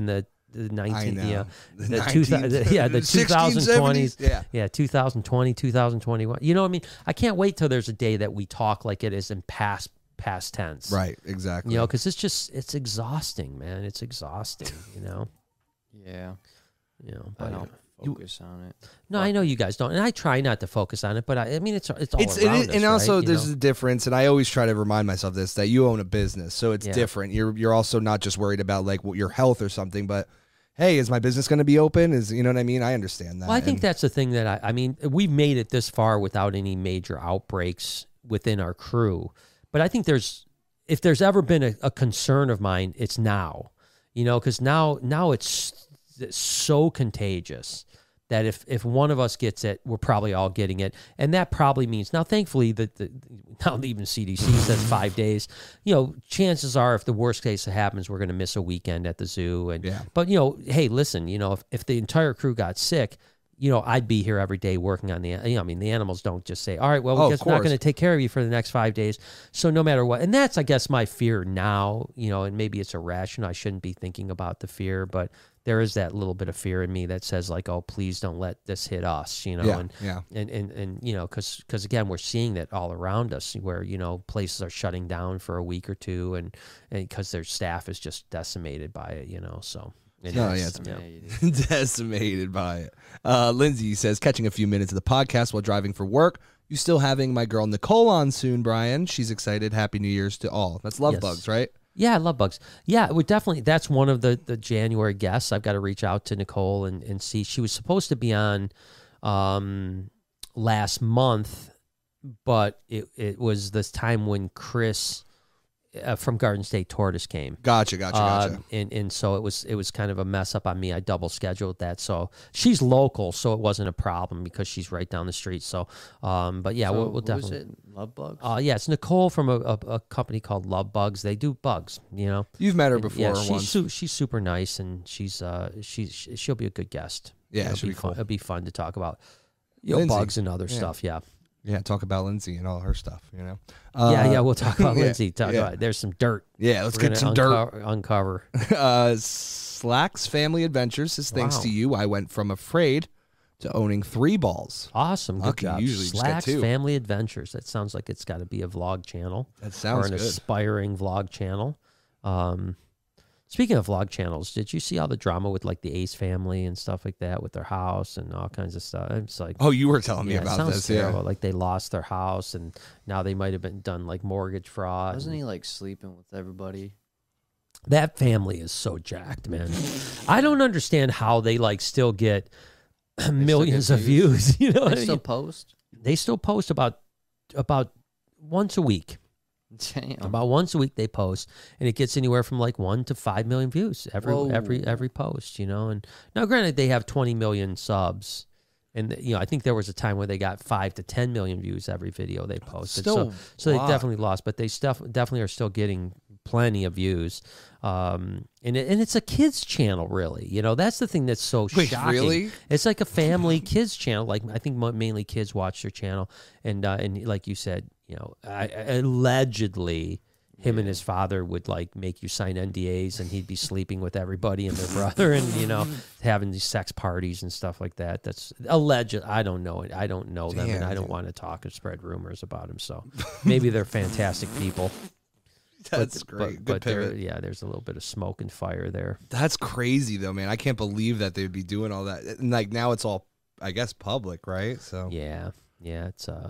the nineteen, know. yeah, The the, two thousand, nineteen yeah, the twenty twenties, yeah. yeah, twenty twenty, twenty twenty-one. You know what I mean? I can't wait till there's a day that we talk like it is in past past tense, Right, exactly. You know, because it's just it's exhausting, man. It's exhausting. You know. Yeah. You know, I but don't focus on it. no, I know you guys don't, and I try not to focus on it. But I, I mean, it's it's all It's around it, us, and also right? You there's know? a difference, and I always try to remind myself this, that you own a business, so it's Yeah. different. You're you're also not just worried about like what your health or something, but hey, is my business going to be open? Is you know what I mean? I understand that. Well, I think and- that's the thing that I, I mean, we've made it this far without any major outbreaks within our crew. But I think there's, if there's ever been a, a concern of mine, it's now, you know, because now, now it's, it's so contagious that if, if one of us gets it, we're probably all getting it. And that probably means, now thankfully, the, the, now even C D C says five days, you know, chances are if the worst case happens, we're going to miss a weekend at the zoo. And Yeah. But, you know, hey, listen, you know, if, if the entire crew got sick, you know, I'd be here every day working on the, you know, I mean, the animals don't just say, all right, well, Oh, we're of just not course. going to take care of you for the next five days. So no matter what, and that's, I guess, my fear now, you know, and maybe it's irrational. I shouldn't be thinking about the fear, but there is that little bit of fear in me that says like, oh, please don't let this hit us, you know, Yeah, and, yeah. and, and, and, you know, cause, cause again, we're seeing that all around us where, you know, places are shutting down for a week or two and, and cause their staff is just decimated by it, you know, so. No, yeah, it's Decimated. decimated by it. Uh, Lindsay says, catching a few minutes of the podcast while driving for work. You still having my girl Nicole on soon, Brian? She's excited. Happy New Year's to all. That's Love Yes. Bugs, right? Yeah, I love bugs. Yeah, we definitely. That's one of the, the January guests. I've got to reach out to Nicole and, and see. She was supposed to be on um, last month, but it, it was this time when Chris uh, from Garden State Tortoise came. Gotcha, gotcha, gotcha. Uh, and and so it was it was kind of a mess up on me. I double scheduled that. So she's local, so it wasn't a problem because she's right down the street. So, um, but yeah, So we'll, we'll what definitely. was it? Love bugs? Uh, yeah, it's Nicole from a, a, a company called Love Bugs. They do bugs, you know. You've met her And, before yeah, she's once. su- she's super nice, and she's uh she's she'll be a good guest. Yeah, it'll she'll be fun. cool. It'll be fun to talk about, you know, Lindsay. bugs and other Yeah. stuff. Yeah, Yeah, talk about Lindsay and all her stuff, you know? yeah, Uh, yeah. We'll talk about yeah, Lindsay. Talk yeah. about there's some dirt. Yeah, let's We're get gonna some dirt. unco- Uncover. Uh, Slacks Family Adventures says, thanks Wow. to you, I went from afraid to owning three balls. Awesome. Good Lucky, job. usually just get Slacks two. Family Adventures. That sounds like it's got to be a vlog channel. That or sounds an good. aspiring vlog channel. Um, speaking of vlog channels, did you see all the drama with like the Ace family and stuff like that with their house and all kinds of stuff? It's like, Oh, you were telling me yeah, it about sounds this. terrible. Yeah. Like they lost their house and now they might have been done like mortgage fraud. Wasn't and- he like sleeping with everybody? That family is so jacked, man. I don't understand how they like still get millions get of views. You know, what They I still mean? post? They still post about about once a week. Damn. About once a week they post, and it gets anywhere from like one to five million views every Whoa. every every post. You know, and now granted they have twenty million subs, and you know I think there was a time where they got five to ten million views every video they posted. Still so so they a lot. definitely lost, but they stuff definitely are still getting plenty of views. Um, and it, and it's a kids channel, really. You know, that's the thing that's so Wait, shocking. really? It's like a family kids channel. Like I think mo- mainly kids watch their channel, and uh, and like you said, you know, I, I- allegedly him and his father would like make you sign N D As, and he'd be sleeping with everybody and their brother, and you know, having these sex parties and stuff like that. That's alleged. I don't know it. I don't know them, and Damn, I don't dude. want to talk and spread rumors about him. So maybe they're fantastic people. That's but, great. But, Good but there, pivot. yeah, there's a little bit of smoke and fire there. That's crazy, though, man. I can't believe that they'd be doing all that. And like now it's all, I guess, public, right? So Yeah, yeah, it's uh,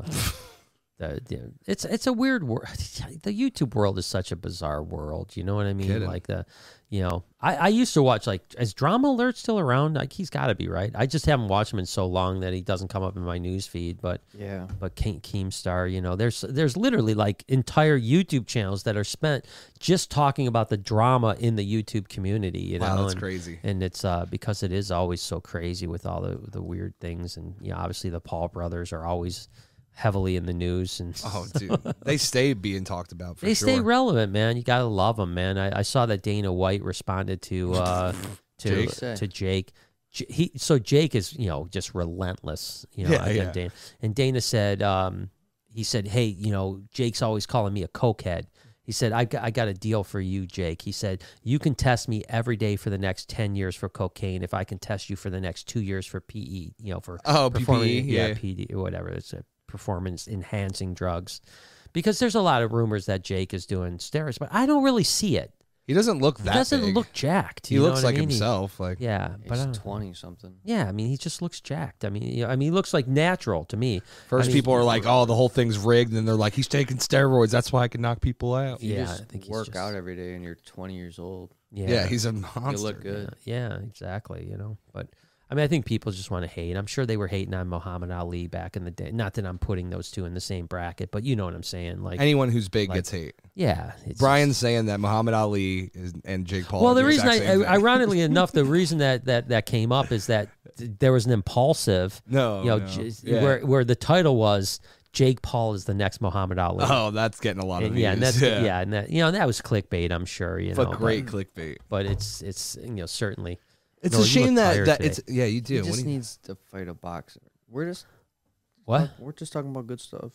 the, the it's it's a weird world. The YouTube world is such a bizarre world. You know what I mean? Kidding. Like the, you know, I, I used to watch like is Drama Alert still around? Like he's got to be right. I just haven't watched him in so long that he doesn't come up in my news feed. But Yeah. but Ke- Keemstar, you know, there's there's literally like entire YouTube channels that are spent just talking about the drama in the YouTube community. You know, wow, that's and, crazy. and it's uh because it is always so crazy with all the the weird things, and you know, obviously the Paul brothers are always heavily in the news, and Oh, dude, they stay being talked about for they sure. stay relevant, man. You gotta love them, man. I, I saw that Dana White responded to uh to Jake? to Jake. J- He so Jake is you know just relentless, you know. Yeah, again, yeah. Dana, and Dana said um he said, hey, you know, Jake's always calling me a cokehead. He said, I got, I got a deal for you, Jake. He said, you can test me every day for the next ten years for cocaine if I can test you for the next two years for P E, you know, for Oh, performing- P P E, yeah, yeah. P D or whatever. It's a performance-enhancing drugs. Because there's a lot of rumors that Jake is doing steroids, but I don't really see it. He doesn't look that He doesn't big. look jacked. He you know looks what I like mean? He- himself. Like yeah, but I He's don't- twenty something. yeah, I mean, he just looks jacked. I mean, you know, I mean, he looks like natural to me. First, I mean, people are like, "Oh, the whole thing's rigged," and they're like, "He's taking steroids. That's why I can knock people out." You Yeah, just I think he's work just- out every day and you're twenty years old. Yeah, Yeah, he's a You monster. look good. Yeah, exactly. You know, but I mean, I think people just want to hate. I'm sure they were hating on Muhammad Ali back in the day. Not that I'm putting those two in the same bracket, but you know what I'm saying. Like, Anyone who's big like- gets hate. yeah, it's Brian's just- saying that Muhammad Ali is, and Jake Paul. well, are the the reason, I, exact same thing. ironically enough, the reason that that that came up is that th- there was an impulsive, no, you know, no. j- Yeah. where where the title was Jake Paul is the next Muhammad Ali. Oh, that's getting a lot of And views. yeah, and that's yeah. and that you know that was clickbait, I'm sure. You but know, great clickbait. but, but it's it's you know certainly. It's No, a you shame look that tired that today. it's yeah you do. He What just do you- needs to fight a boxer. We're just What? we're just talking about good stuff.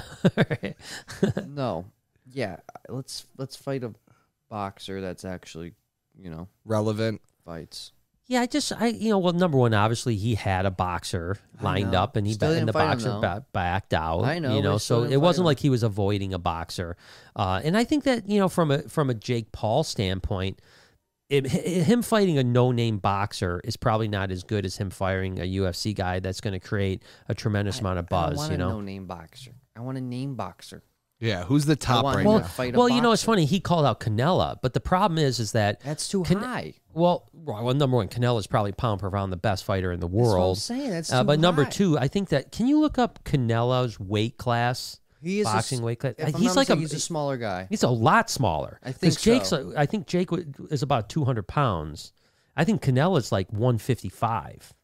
No, yeah, let's let's fight a boxer that's actually, you know, relevant. fights. Yeah, I just I you know well number one obviously he had a boxer I lined know. up and he Still ba- and didn't the fight him, boxer though. ba- backed out. I know, you but know, he still so didn't it fight wasn't him. like he was avoiding a boxer. Uh, and I think that you know from a from a Jake Paul standpoint, it, h- him fighting a no name boxer is probably not as good as him firing a U F C guy that's going to create a tremendous amount of I don't buzz. want You a know. no-name boxer. I want a name boxer. Yeah, who's the top want right him well, to now? fight a well, you know, it's boxer. funny. He called out Canelo, but the problem is, is that That's too Can- high. well, well, number one, Canelo is probably pound for pound the best fighter in the That's what I'm world. saying. That's Uh, too but number high. two, I think that can you look up Canelo's weight class? He is a s- boxing weight class. if I'm He's not like a mistaken, he's a smaller guy. he's a lot smaller. I think 'Cause Jake's. so. I think Jake w- is about two hundred pounds. I think Canelo's like one fifty five.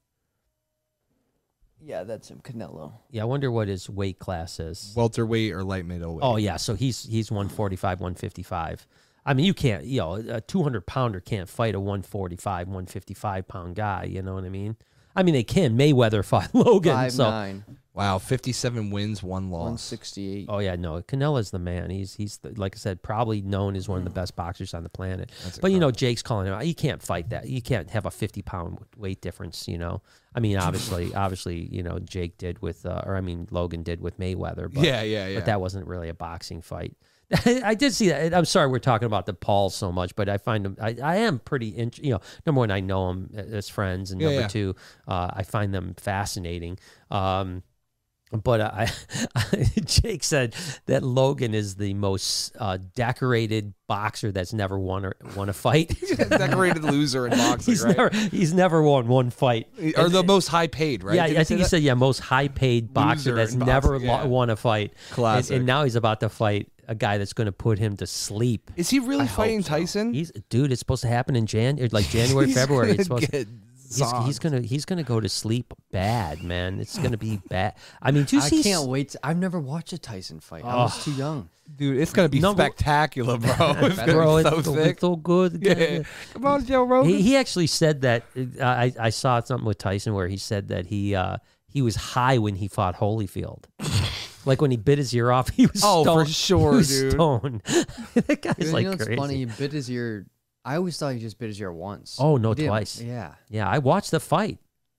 Yeah, that's him, Canelo. Yeah, I wonder what his weight class is. Welterweight or light middleweight? Oh yeah, so he's he's one forty five, one fifty five. I mean, you can't, you know, a two hundred pounder can't fight a one forty five, one fifty five pound guy. You know what I mean? I mean, they can. Mayweather fought Logan. Five so nine, Wow, fifty-seven wins, one one loss. sixty eight. Oh yeah, no, Canelo's the man. He's he's the, like I said, probably known as one of the best boxers on the planet. That's But you know, Jake's calling him out. You can't fight that. You can't have a fifty pound weight difference. You know, I mean, obviously, obviously, you know, Jake did with, uh, or I mean, Logan did with Mayweather. But, Yeah, yeah, yeah. But that wasn't really a boxing fight. I did see that. I'm sorry we're talking about the Pauls so much, but I find him. I, I am pretty. In, you know, number one, I know them as friends, and Yeah, number yeah. two, uh, I find them fascinating. Um, but I, Jake said that Logan is the most uh, decorated boxer that's never won or won a fight. Decorated loser in boxing, he's right? never he's never won one fight. or the most high paid, right? Yeah, Did I he think say he that? said yeah, most high paid boxer Loser that's in never boxing, lo- yeah. won a fight. And, Classic. and now he's about to fight a guy that's going to put him to sleep. Is he really I hope fighting so. Tyson? He's dude. It's supposed to happen in Jan, like January, He's February. gonna It's supposed. To, get he's, he's zonked. gonna he's gonna go to sleep bad, man. It's gonna be bad. I mean, do you I see? can't wait. To, I've never watched a Tyson fight. I was too young. Dude, it's gonna be Number- spectacular, bro. It's gonna Bro, be so it's so, thick. it's so good. Yeah. Come on, Joe Rogan. He, he actually said that. Uh, I I saw something with Tyson where he said that he uh, he was high when he fought Holyfield. Like when he bit his ear off, he was Oh, for stoned. sure, he was dude. Stoned. That guy's You like know what's crazy. funny? He bit his ear. I always thought he just bit his ear once. Oh, no, He didn't- twice. Yeah. Yeah, I watched the fight.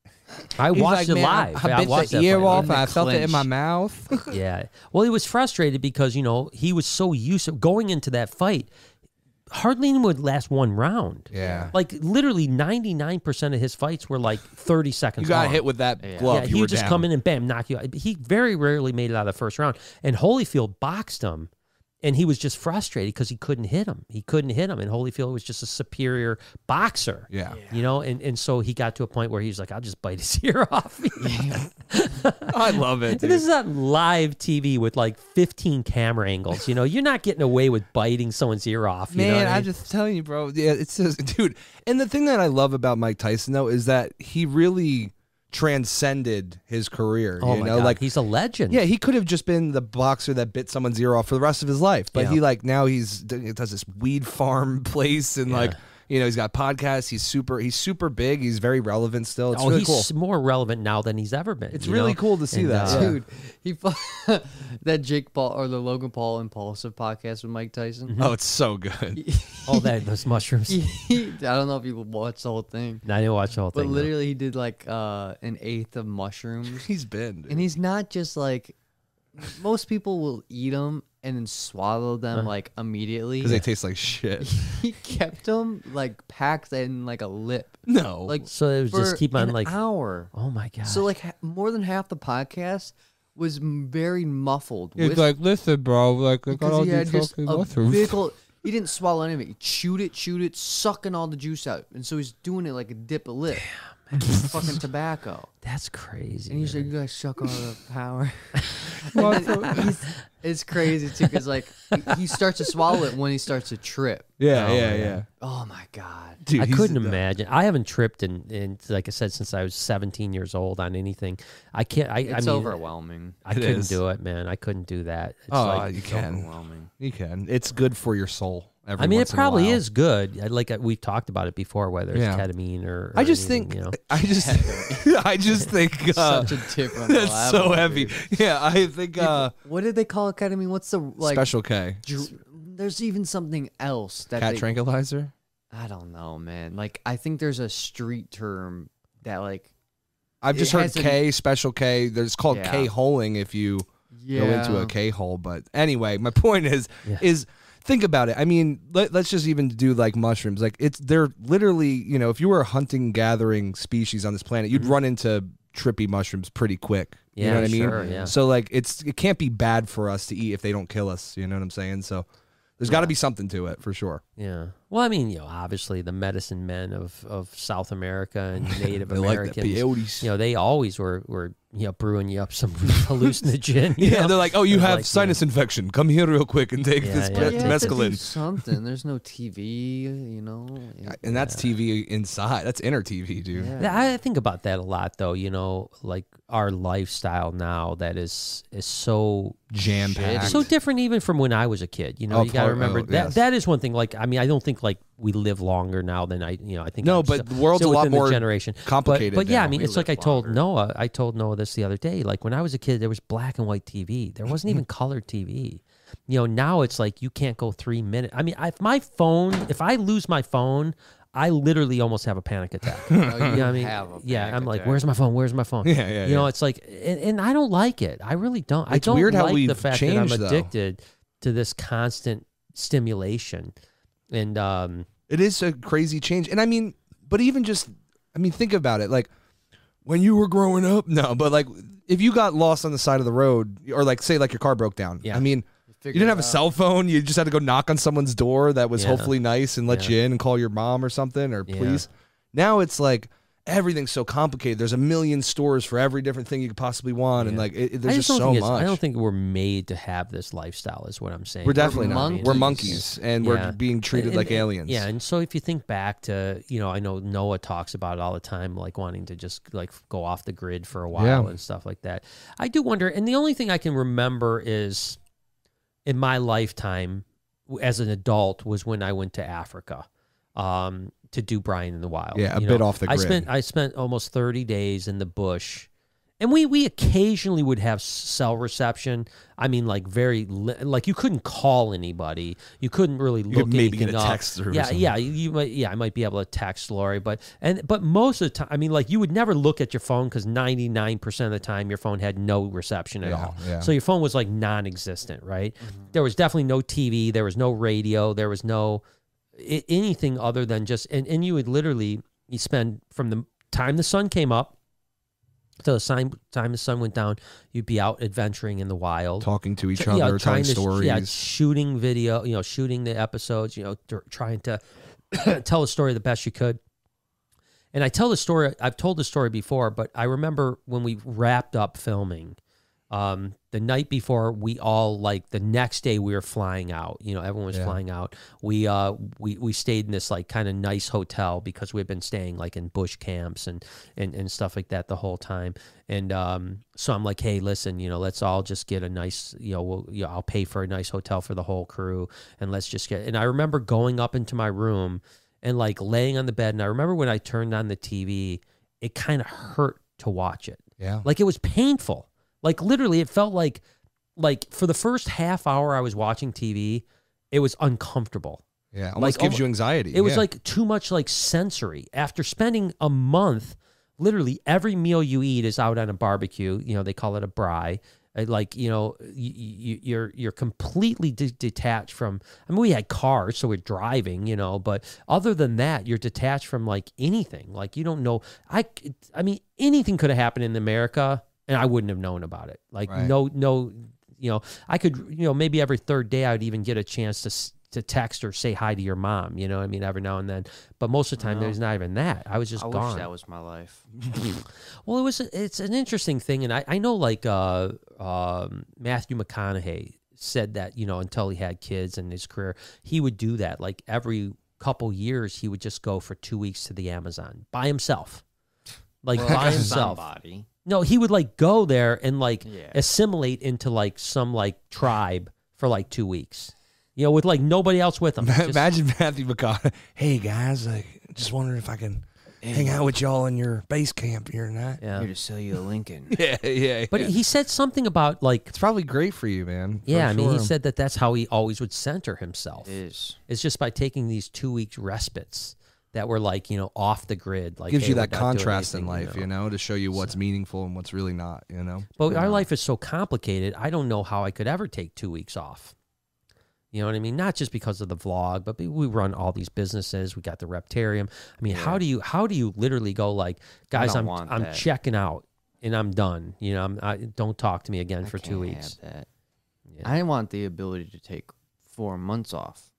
I He's watched like, it "Man, I- live. I, bit watched the that ear fight off live. and I felt it in clinch. my mouth. Yeah. Well, he was frustrated because, you know, he was so used to going into that fight. Hardly anyone would last one round. Yeah. Like literally ninety-nine percent of his fights were like thirty seconds You got long. hit with that Yeah. glove. Yeah, you he were would just down. come in and bam, knock you out. He very rarely made it out of the first round. And Holyfield boxed him, and he was just frustrated because he couldn't hit him. He couldn't hit him, and Holyfield was just a superior boxer. Yeah. You know, and, and so he got to a point where he was like, I'll just bite his ear off. I love it. And Dude. this is on live T V with like fifteen camera angles. You know, you're not getting away with biting someone's ear off. You know Man, what I I'm mean? just telling you, bro. Yeah, it's just, dude. And the thing that I love about Mike Tyson though is that he really transcended his career. oh you my know, God, like he's a legend. yeah, he could have just been the boxer that bit someone's ear off for the rest of his life, but Yeah. he like now he's he does this weed farm place and like. Yeah. You know, he's got podcasts. He's super. He's super big. He's very relevant still. It's oh, really he's cool. more relevant now than he's ever been. It's you really know? cool to see And, that. uh, Yeah. Dude, he fu- that Jake Paul or the Logan Paul Impulsive podcast with Mike Tyson. Oh, it's so good. Oh, that those mushrooms. He- he- I don't know if you watched the whole thing, I didn't watch the whole but thing. no. literally he did like uh, an eighth of mushrooms, He's been. dude. and he's not just like most people will eat them and then swallow them like immediately. Because they taste like shit. He kept them like packed in like a lip, No. like So it was for just keep on an like. hour. Oh my god. So like ha- more than half the podcast was m- very muffled. It's with- like, listen, bro, like, I got because all he had these just fucking a mushrooms. big ol- he didn't swallow any of it. He chewed it, chewed it, sucking all the juice out, and so he's doing it like a dip of lip, fucking tobacco. That's crazy. And he's like, man. "You guys suck all the power." Well, And then he's- it's crazy too, because like he- he starts to swallow it when he starts to trip. yeah, Oh, yeah, yeah. yeah. Oh my god! Dude, I he's couldn't the- imagine. I haven't tripped in, in, like I said, since I was seventeen years old on anything. I can't. I, It's I mean, overwhelming. I It couldn't is. do it, man. I couldn't do that. It's Oh, like, you It's can. overwhelming. You can. It's good for your soul. Every I mean, it once in a probably while. is good. I- Like uh, we've talked about it before, whether it's Yeah. ketamine or. or I just anything, think. you know. I just. I just think. Uh, Such a different. that's level, so heavy. dude. Yeah, I think. Uh, What did they call ketamine? What's the like? Special K. dr- There's even something else that Cat they, tranquilizer. I don't know, man. Like I think there's a street term that like I've just It heard has a- K. Special K. There's called Yeah. K holing if you yeah. go into a K hole. But anyway, my point is, Yeah. is think about it. I mean, let, let's just even do like mushrooms. Like it's they're literally, you know, if you were a hunting gathering species on this planet, you'd run into trippy mushrooms pretty quick. You Yeah, know what I mean? sure, yeah. So like it's it can't be bad for us to eat if they don't kill us. You know what I'm saying? So there's got to be something to it for sure. Yeah. Well, I mean, you know, obviously the medicine men of, of South America and Native Americans, peyotes. you know, they always were, were you know, brewing you up some hallucinogen. you Yeah, know? they're like, oh, you They're have like, sinus infection. Come here real quick and take Yeah, this yeah, me- But you have to do mescaline. something. There's no T V, you know. And that's T V inside. That's inner T V, dude. Yeah. Yeah, I think about that a lot, though. You know, like our lifestyle now that is is so Jam packed. so different even from when I was a kid. You know, Oh, you got to part- remember oh, that yes. that is one thing. Like, I mean, I don't think like we live longer now than I, you know, I think No, I'm but still- the world's still a lot within the more generation. complicated But, but yeah, now. I mean, We it's like I live told longer. Noah. I told Noah this the other day. Like when I was a kid, there was black and white T V. There wasn't even colored T V. You know, now it's like you can't go three minutes. I mean, if my phone, if I lose my phone, I literally almost have a panic attack. Oh, you You know what I mean? have a Yeah, panic I'm like, attack. where's my phone? Where's my phone? Yeah, yeah, You know, yeah. it's like, and, and I don't like it. I really don't. I It's don't weird how like the we've fact that I'm changed, though. addicted to this constant stimulation. And um, It is a crazy change. And I mean, but even just, I mean, think about it. Like when you were growing up, no, but like if you got lost on the side of the road or like say like your car broke down. Yeah. I mean, you figure didn't it have a out. cell phone. You just had to go knock on someone's door that was Yeah. hopefully nice and let Yeah. you in and call your mom or something or Yeah. please. Now it's like everything's so complicated. There's a million stores for every different thing you could possibly want. And Yeah. like it, it- I there's just, don't so think it's, much. I don't think we're made to have this lifestyle, is what I'm saying. we're definitely not. monkeys. We're monkeys and Yeah. we're being treated And- like and- aliens. Yeah, and so if you think back to, you know, I know Noah talks about it all the time, like wanting to just like go off the grid for a while Yeah. and stuff like that. I do wonder, and the only thing I can remember is in my lifetime w- as an adult was when I went to Africa um, to do Brian in the Wild. Yeah, a You bit know, off the I grid. spent I spent almost thirty days in the bush. And we, we occasionally would have cell reception. I mean, like very li- like you couldn't call anybody. You couldn't really look could maybe anything get a up. text or yeah, something. yeah. You you might yeah. I might be able to text Lori, but and but most of the time, I mean, like you would never look at your phone because ninety nine percent of the time your phone had no reception at Yeah, all. yeah. So your phone was like non-existent, right? There was definitely no T V. There was no radio. There was no I- anything other than just and, and you would literally you spend from the time the sun came up to the time, time the sun went down, you'd be out adventuring in the wild, Talking to each Tr- other, yeah, telling trying to stories. yeah, shooting video, you know, shooting the episodes, you know, tr- trying to tell the story the best you could. And I tell the story. I've told the story before, but I remember when we wrapped up filming. Um, the night before, we all like the next day we were flying out. You know, everyone was Yeah. flying out. We uh we we stayed in this like kind of nice hotel because we've been staying like in bush camps and and and stuff like that the whole time. And um, so I'm like, hey, listen, you know, let's all just get a nice, you know, we'll, you know, I'll pay for a nice hotel for the whole crew, and let's just get. And I remember going up into my room. and like laying on the bed. And I remember when I turned on the T V, it kind of hurt to watch it. Yeah. Like it was painful. Like literally, it felt like, like for the first half hour I was watching T V, it was uncomfortable. Yeah. Almost Like, gives almo- you anxiety. It was yeah. like too much like sensory. After spending a month, literally every meal you eat is out on a barbecue. You know, they call it a braai. Uh, Like, you know, you, you, you're you're completely de- detached from. I mean, we had cars, so we're driving, you know. But other than that, you're detached from like anything. Like you don't know. I, c- I mean, anything could have happened in America, and I wouldn't have known about it. Like Right. no, no, you know, I could, you know, maybe every third day I would even get a chance to. s- to text or say hi to your mom, you know what I mean, every now and then. But most of the time, Wow. there's not even that. I was just I gone. wish that was my life. Well, it was. It's an interesting thing, and I, I know like uh, um, Matthew McConaughey said that you know until he had kids in his career, he would do that. Like every couple years, he would just go for two weeks to the Amazon by himself, like Well, by that's himself. Somebody. No, he would like go there and like Yeah. assimilate into like some like tribe for like two weeks. You know, with like nobody else with him. Just- Imagine Matthew McConaughey. Hey guys, like just wondering if I can hang out with y'all in your base camp here tonight. yeah. Here to sell you a Lincoln. Yeah, yeah. But yeah. he said something about like it's probably great for you, man. for yeah. I mean, he sure. said that that's how he always would center himself. It is. It's just by taking these two week respites that were like, you know, off the grid. Like gives hey, you we're that not doing contrast in anything, life, you know? to show you what's meaningful and what's really not, you know. But our life is so complicated. I don't know how I could ever take two weeks off. You know what I mean? Not just because of the vlog, but we run all these businesses. We got the Reptarium. I mean, how do you how do you literally go like, guys, don't I'm want I'm that. checking out and I'm done. You know, I'm, I don't talk to me again I for two can't weeks. have that. Yeah. I want the ability to take four months off.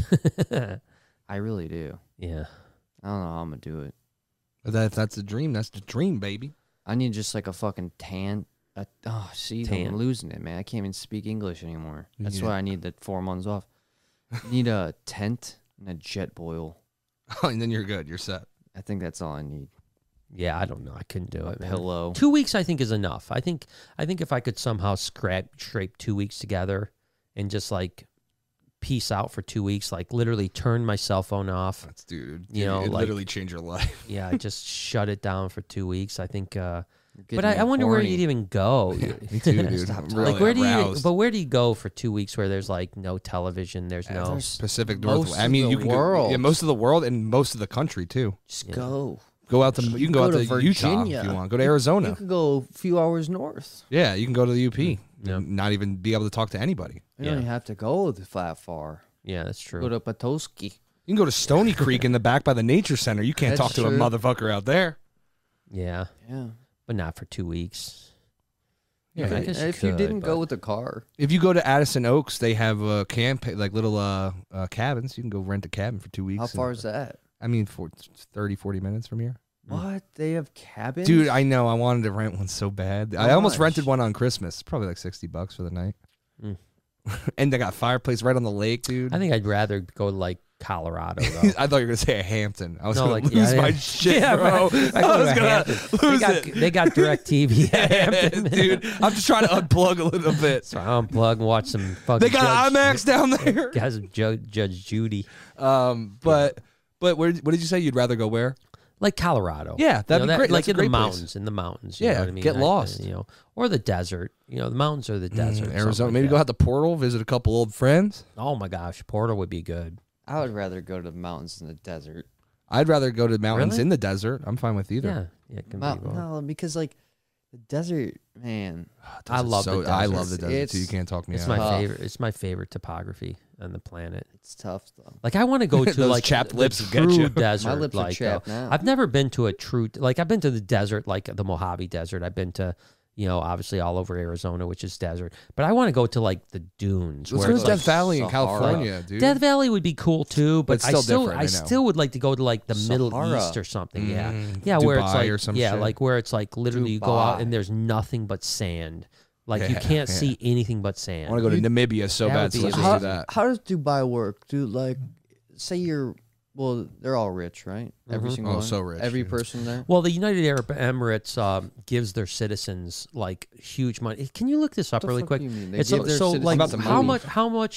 I really do. yeah. I don't know how I'm gonna do it. But that, if that's a dream, that's the dream, baby. I need just like a fucking tan. A, oh, see, Tan. I'm losing it, man. I can't even speak English anymore. That's Yeah. why I need the four months off. Need a tent and a jet boil. and then you're good. You're set. I think that's all I need. Yeah, I don't know. I couldn't do A it, man. pillow. Two weeks, I think, is enough. I think, I think if I could somehow scrape, scrape two weeks together, and just like peace out for two weeks, like literally turn my cell phone off. That's dude. You know, it like- literally change your life. Yeah, just shut it down for two weeks. I think. uh You're But getting I, me I wonder where horny. you'd even go. Me too, dude. Stop I'm talking. really like where do you? aroused. But where do you go for two weeks where there's like no television? There's no. there's- Pacific Most Northwest. I of mean, the you can world. go. Yeah, most of the world and most of the country too. Just Yeah. go. Go out to. You can go, Go out to to Utah Virginia. if you want. Go to You Arizona. could go a few hours north. Yeah, you can go to the U P. Yeah. and Not even be able to talk to anybody. You Yeah. don't even have to go that far. Yeah, that's true. Go to Petoskey. You can go to Stony Creek in the back by the nature center. You can't That's talk to true. a motherfucker out there. yeah, Yeah. but not for two weeks. Yeah, I guess you if you could, didn't but- go with the car, If you go to Addison Oaks, they have uh, camp like little uh, uh, cabins. You can go rent a cabin for two weeks. how far and- is that? I mean, for thirty, forty minutes from here. What? They have cabins? Dude, I know. I wanted to rent one so bad. I How almost much? rented one on Christmas. Probably like sixty bucks for the night. Mm. And they got fireplace right on the lake, dude. I think I'd rather go to like Colorado though. I thought you were gonna say a Hampton. I was No, gonna like, lose yeah, my yeah. shit, Yeah, bro. right. I, I go was to gonna Hampton. lose they got, it. They got direct T V at Hampton. Dude, I'm just trying to unplug a little bit. So I unplug and watch some fucking. They got Judge, IMAX down there. Guys, Judge, Judge Judy, Um, but but where? What did you say? You'd rather go where? like Colorado. Yeah, that'd You be know, great. Like That's a in the great place. mountains, in the mountains. You Yeah, know what I mean? get I- lost. you know, or the desert. You know, the mountains or the desert. Mm, something Arizona. like Maybe that. go out to Portal, visit a couple old friends. Oh my gosh, Portal would be good. I would rather go to the mountains than the desert. I'd rather go to mountains Really? in the desert. I'm fine with either. Yeah, yeah, it can Mount- be. both. no, because like the desert, man. I love so, the I desert. love the desert It's- too. You can't talk me It's out. my Tough. favorite. It's my favorite topography on the planet. It's tough though. Like I want to go to Those like chapped the lips will get true you. desert. My lips are like, chapped uh, now. I've never been to a true like I've been to the desert, like the Mojave Desert. I've been to you know obviously all over Arizona, which is desert. But I want to go to like the dunes. Let's where go it's to like, Death Valley in Sahara. California, dude. Death Valley would be cool too, but, But it's I still still different, I, I know. still would like to go to like the Middle Sahara. East or something. Yeah, Mm, yeah, where it's Dubai like or some yeah, shit. like where it's like literally you go out Dubai. and there's nothing but sand. Like you Yeah, can't yeah. see anything but I sand. want to go to You- Namibia so that bad. would So be let's just how, do that. how does Dubai work? Do like, say you're, well, they're all rich, right? Every Mhm. single Oh, one? so rich, Every dude. person there. Well, the United Arab Emirates um, gives their citizens like huge money. Can you look this up What the really fuck quick? do you mean? They It's give so, their so like citizens the how money. much how much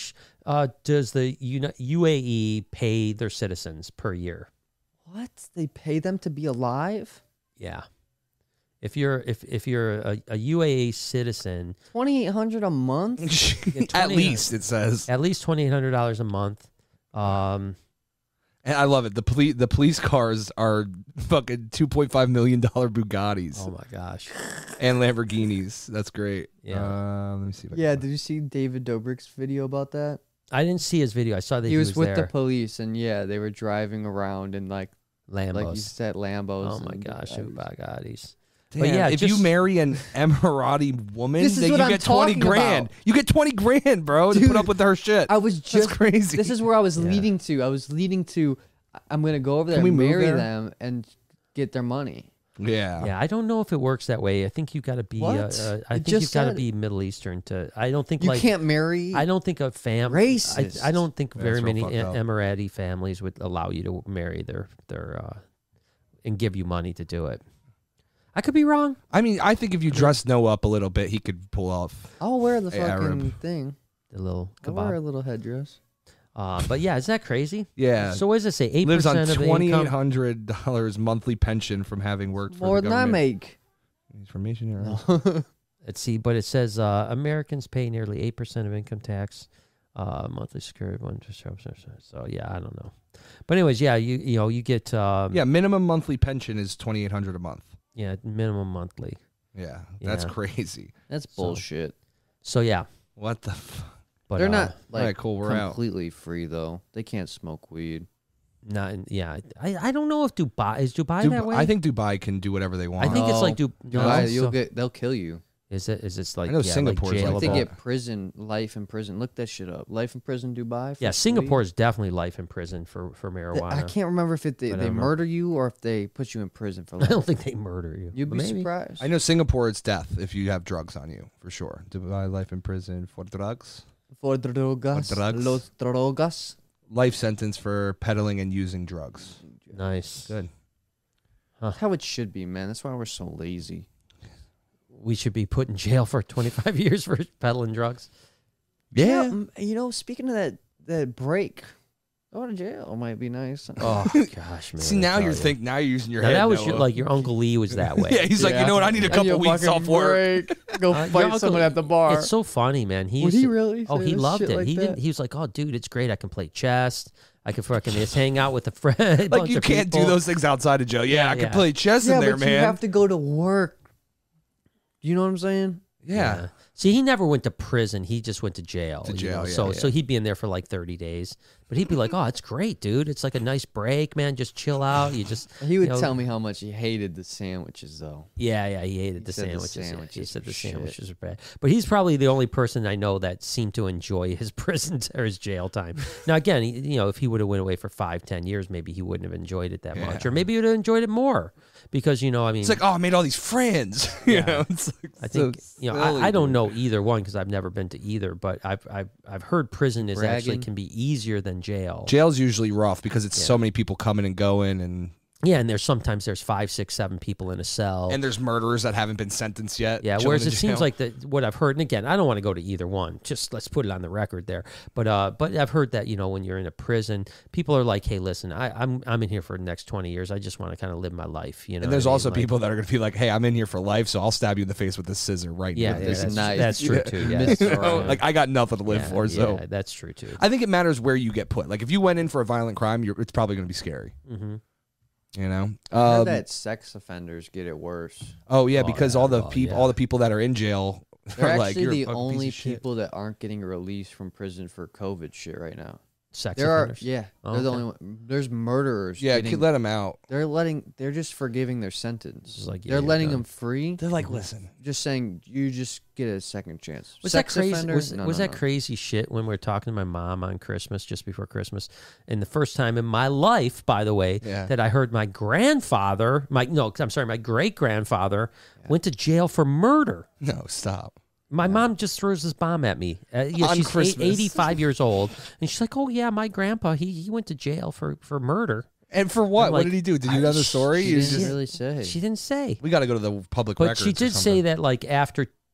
Uh, does the Uni- U A E pay their citizens per year? What? They pay them to be alive? Yeah. If you're if if you're a, a U A E citizen, twenty-eight hundred a month? At least it says. at least twenty eight hundred dollars a month. Um, And I love it. The police the police cars are fucking two point five million dollar Bugattis oh my gosh. and Lamborghinis. That's great. Yeah. Uh, let me see. If I can Yeah, find did you see David Dobrik's video about that? I didn't see his video. I saw that He, he, was, was, with there. the police, and yeah, they were driving around in like Lambos. like you said, Lambos. oh my and gosh, Bugattis. Bugattis. Damn, But yeah, if just- you marry an Emirati woman, This is then what you I'm get twenty talking grand. about. You get twenty grand, bro, to Dude, put up with her shit. I was That's just crazy. This is where I was Yeah. leading to. I was leading to. I'm gonna go over there Can we and move marry there? them and get their money. yeah. Yeah, I don't know if it works that way. I think you got to be. Uh, What? uh, I You think just you've got to said- be Middle Eastern to. I don't think You like. can't marry. I don't think a fam. Racist. I, I don't think Yeah, very it's real many fucked E- up. Emirati families would allow you to marry their their uh, and give you money to do it. I could be wrong. I mean, I think if you dress Noah up a little bit, he could pull off. I'll wear the Hey, fucking Arab. thing. The little I'll wear a kebab. little headdress. Uh, but yeah, is that crazy? Yeah. So what does it say? Eight Lives on percent of the twenty eight income. hundred dollars monthly pension from having worked for More the than I government. make. Information here. Let's see, but it says uh, Americans pay nearly eight percent of income tax, uh, monthly security one. So yeah, I don't know. But anyways, yeah, you you know you get um, Yeah, minimum monthly pension is twenty eight hundred a month. yeah minimum monthly. Yeah, that's Yeah. crazy. That's So- bullshit. So yeah, What the? F- but They're uh, not like All right, cool. We're out. completely free though. They can't smoke weed. not in, yeah. I, I don't know if Dubai is Dubai Dub- that way. I think Dubai can do whatever they want. I think it's No. like Du- no, Dubai, you'll so- get. They'll kill you. is it is this like I know yeah, Singapore's like like jailable? They that. get prison, life in prison. Look that shit up. Life in prison, Dubai. for yeah, weed. Singapore is definitely life in prison for for They- marijuana. I can't remember if it, they, But I they don't know. murder you or if they put you in prison for I life. don't think they murder you. You'd But be maybe. surprised. I know Singapore, it's death if you have drugs on you for sure. Dubai life in prison for drugs. For drogas. For drugs. Los drogas. Life sentence for peddling and using drugs. Nice. Good. That's how it should be, man. That's why we're so lazy. We should be put in jail for twenty-five years for peddling drugs. Yeah. mm, you know, speaking of that, that break, going to jail might be nice. Oh gosh, man! See, I now tell you're you. thinking. Now you're using your Now, head. that was your, Noah. like your Uncle Lee was that way. Yeah, he's like, you know what? I need a I couple need weeks fucking off work. break. Go Uh, your fight uncle- someone at the bar. It's so funny, man. He Would used he to- really? Oh, say he this loved shit it. like he that? didn't. He was like, "Oh, dude, it's great. I can play chess. I can fucking just hang out with a friend." a Like bunch you of can't do people." those things outside of jail. Yeah, Yeah, I can yeah. play chess yeah, in there, but man. you have to go to work. You know what I'm saying? yeah. See, he never went to prison. He just went to jail. To you jail, know? yeah, So, yeah. so he'd be in there for like thirty days. But he'd be like, "Oh, it's great, dude. It's like a nice break, man. Just chill out. You just." He would you know, tell me how much he hated the sandwiches, though. Yeah, yeah, he hated the said the sandwiches. yeah. He sandwiches said were the shit. sandwiches are bad. But he's probably the only person I know that seemed to enjoy his prison t- or his jail time. Now, again, he, you know, if he would have went away for five, ten years, maybe he wouldn't have enjoyed it that much, Yeah. or maybe he would have enjoyed it more because you know, I mean, It's like, oh, I made all these friends. you Yeah. know, it's like I so think you know, silly, I, I don't dude. know either one because I've never been to either, but I've I've I've heard prison is actually Bragging. can be easier than jail. Jail's usually rough because it's Yeah. so many people coming and going, and Yeah, and there's sometimes there's five, six, seven people in a cell. and there's murderers that haven't been sentenced yet. Yeah, chilling whereas in it seems jail. like that what I've heard, and again, I don't want to go to either one. Just let's put it on the record there. But uh, but I've heard that you know when you're in a prison, people are like, hey, listen, I, I'm I'm in here for the next twenty years. I just want to kind of live my life. You know, and there's what I mean? also Like- people that are going to be like, hey, I'm in here for life, so I'll stab you in the face with this scissor right Yeah, now. yeah, This that's, knife. that's true Yeah. too. Yeah, You that's You true, know, yeah. like I got nothing to live Yeah, for, so yeah, that's true too. I think it matters where you get put. Like if you went in for a violent crime, you're, it's probably going to be scary. Mm-hmm. You know. I heard Um, that sex offenders get it worse. oh yeah, Oh, because yeah, all the well, people, yeah. all the people that are in jail They're are like, actually you're a the fucking piece only of shit. people that aren't getting released from prison for COVID shit right now. Sex There are, offenders. yeah, Oh, they're the okay. only one. There's murderers. Yeah, getting, let them out. they're letting. They're just forgiving their sentence. Just like, yeah, they're you're letting done. them free. They're like, listen, Just saying, you just get a second chance. Was Sex that crazy? offender? Was, No, was no, that no. crazy shit when we were talking to my mom on Christmas, just before Christmas, and the first time in my life, by the way, Yeah. that I heard my grandfather, my no, I'm sorry, my great grandfather went to jail for murder. no, stop. My mom just throws this bomb at me. Uh, yeah, On she's eight- Christmas. eighty-five years old, and she's like, "Oh yeah, my grandpa, he he went to jail for for murder." And for what? I'm what like, did he do? Did you I- know the story? She You didn't just- really say. She didn't say, we got to go to the public but records. she or did say something. that like after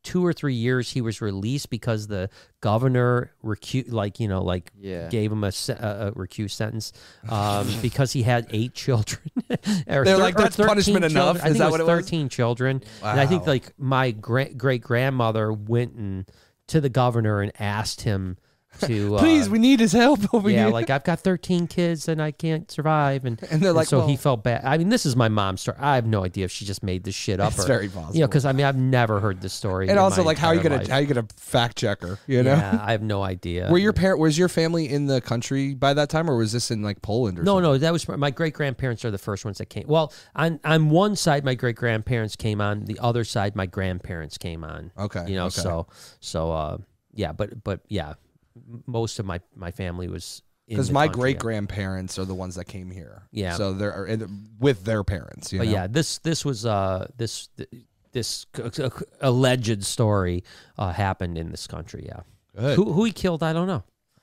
two or three years he was released because the governor recu- like you know like Yeah. gave him a, se- a, a recuse sentence um, because he had eight children. Or They're thir- like, or "That's thirteen punishment children." enough? I think Is that it was what it was? thirteen children, and I think Wow. like my great great grandmother went and to the governor and asked him to uh, Please, we need his help over yeah, here. like I've got thirteen kids and I can't survive, and And they're like, so he well- felt bad. I mean, this is my mom's story. I have no idea if she just made this shit up. It's or, very You know, possible. because I mean, I've never heard this story. and in also, my like, how are you entire gonna life. how you gonna fact check her? You know, Yeah, I have no idea. were your parent was your family in the country by that time, or was this in like Poland or No, something? no, that was my great grandparents are the first ones that came. Well, on on one side, my great grandparents came on. The other side, my grandparents came on. Okay, you know, okay. so so uh, yeah, but but yeah, m- most of my my family was in Because the my country, great yeah. grandparents are the ones that came here. Yeah. so they're and with their parents. You But know? yeah, this this was uh this this c- c- alleged story uh, happened in this country. Yeah, Good. who who he killed, I don't know.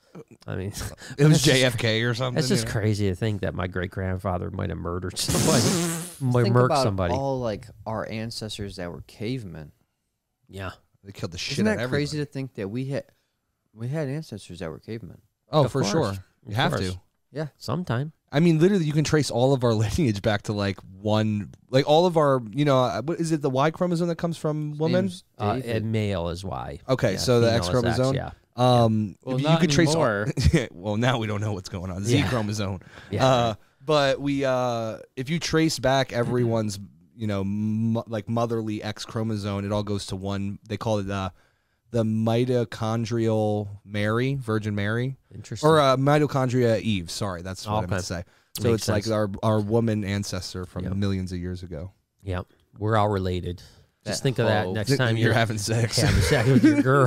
I mean, it was that's just- J F K or something. That's just you know? crazy to think that my great grandfather might have murdered somebody, might Think murked about somebody. all like our ancestors that were cavemen. Yeah, They killed the shit Isn't out that of crazy everybody. to think that we had we had ancestors that were cavemen? Oh, Of for course. sure. Of You have course. to. Yeah. sometime. I mean, literally, you can trace all of our lineage back to like one, like all of our, you know, uh, what is it the Y chromosome that comes from women? Name's Uh, David. and male is Y. Okay, Yeah, so the female X is chromosome. yeah. Um, Well, you not could trace all, anymore. well, now we don't know what's going on. Z Yeah. chromosome. Yeah. Uh, but we, uh, if you trace back everyone's, you know, m- like motherly X chromosome, it all goes to one. They call it uh, the mitochondrial Mary, Virgin Mary, Interesting. or uh, mitochondria Eve. Sorry, that's what I Okay. meant to say. So Makes it's sense. like our our woman ancestor from Yep. millions of years ago. yeah, we're all related. Just That think of that whole- next time you're, you're having sex. having sex with your girl.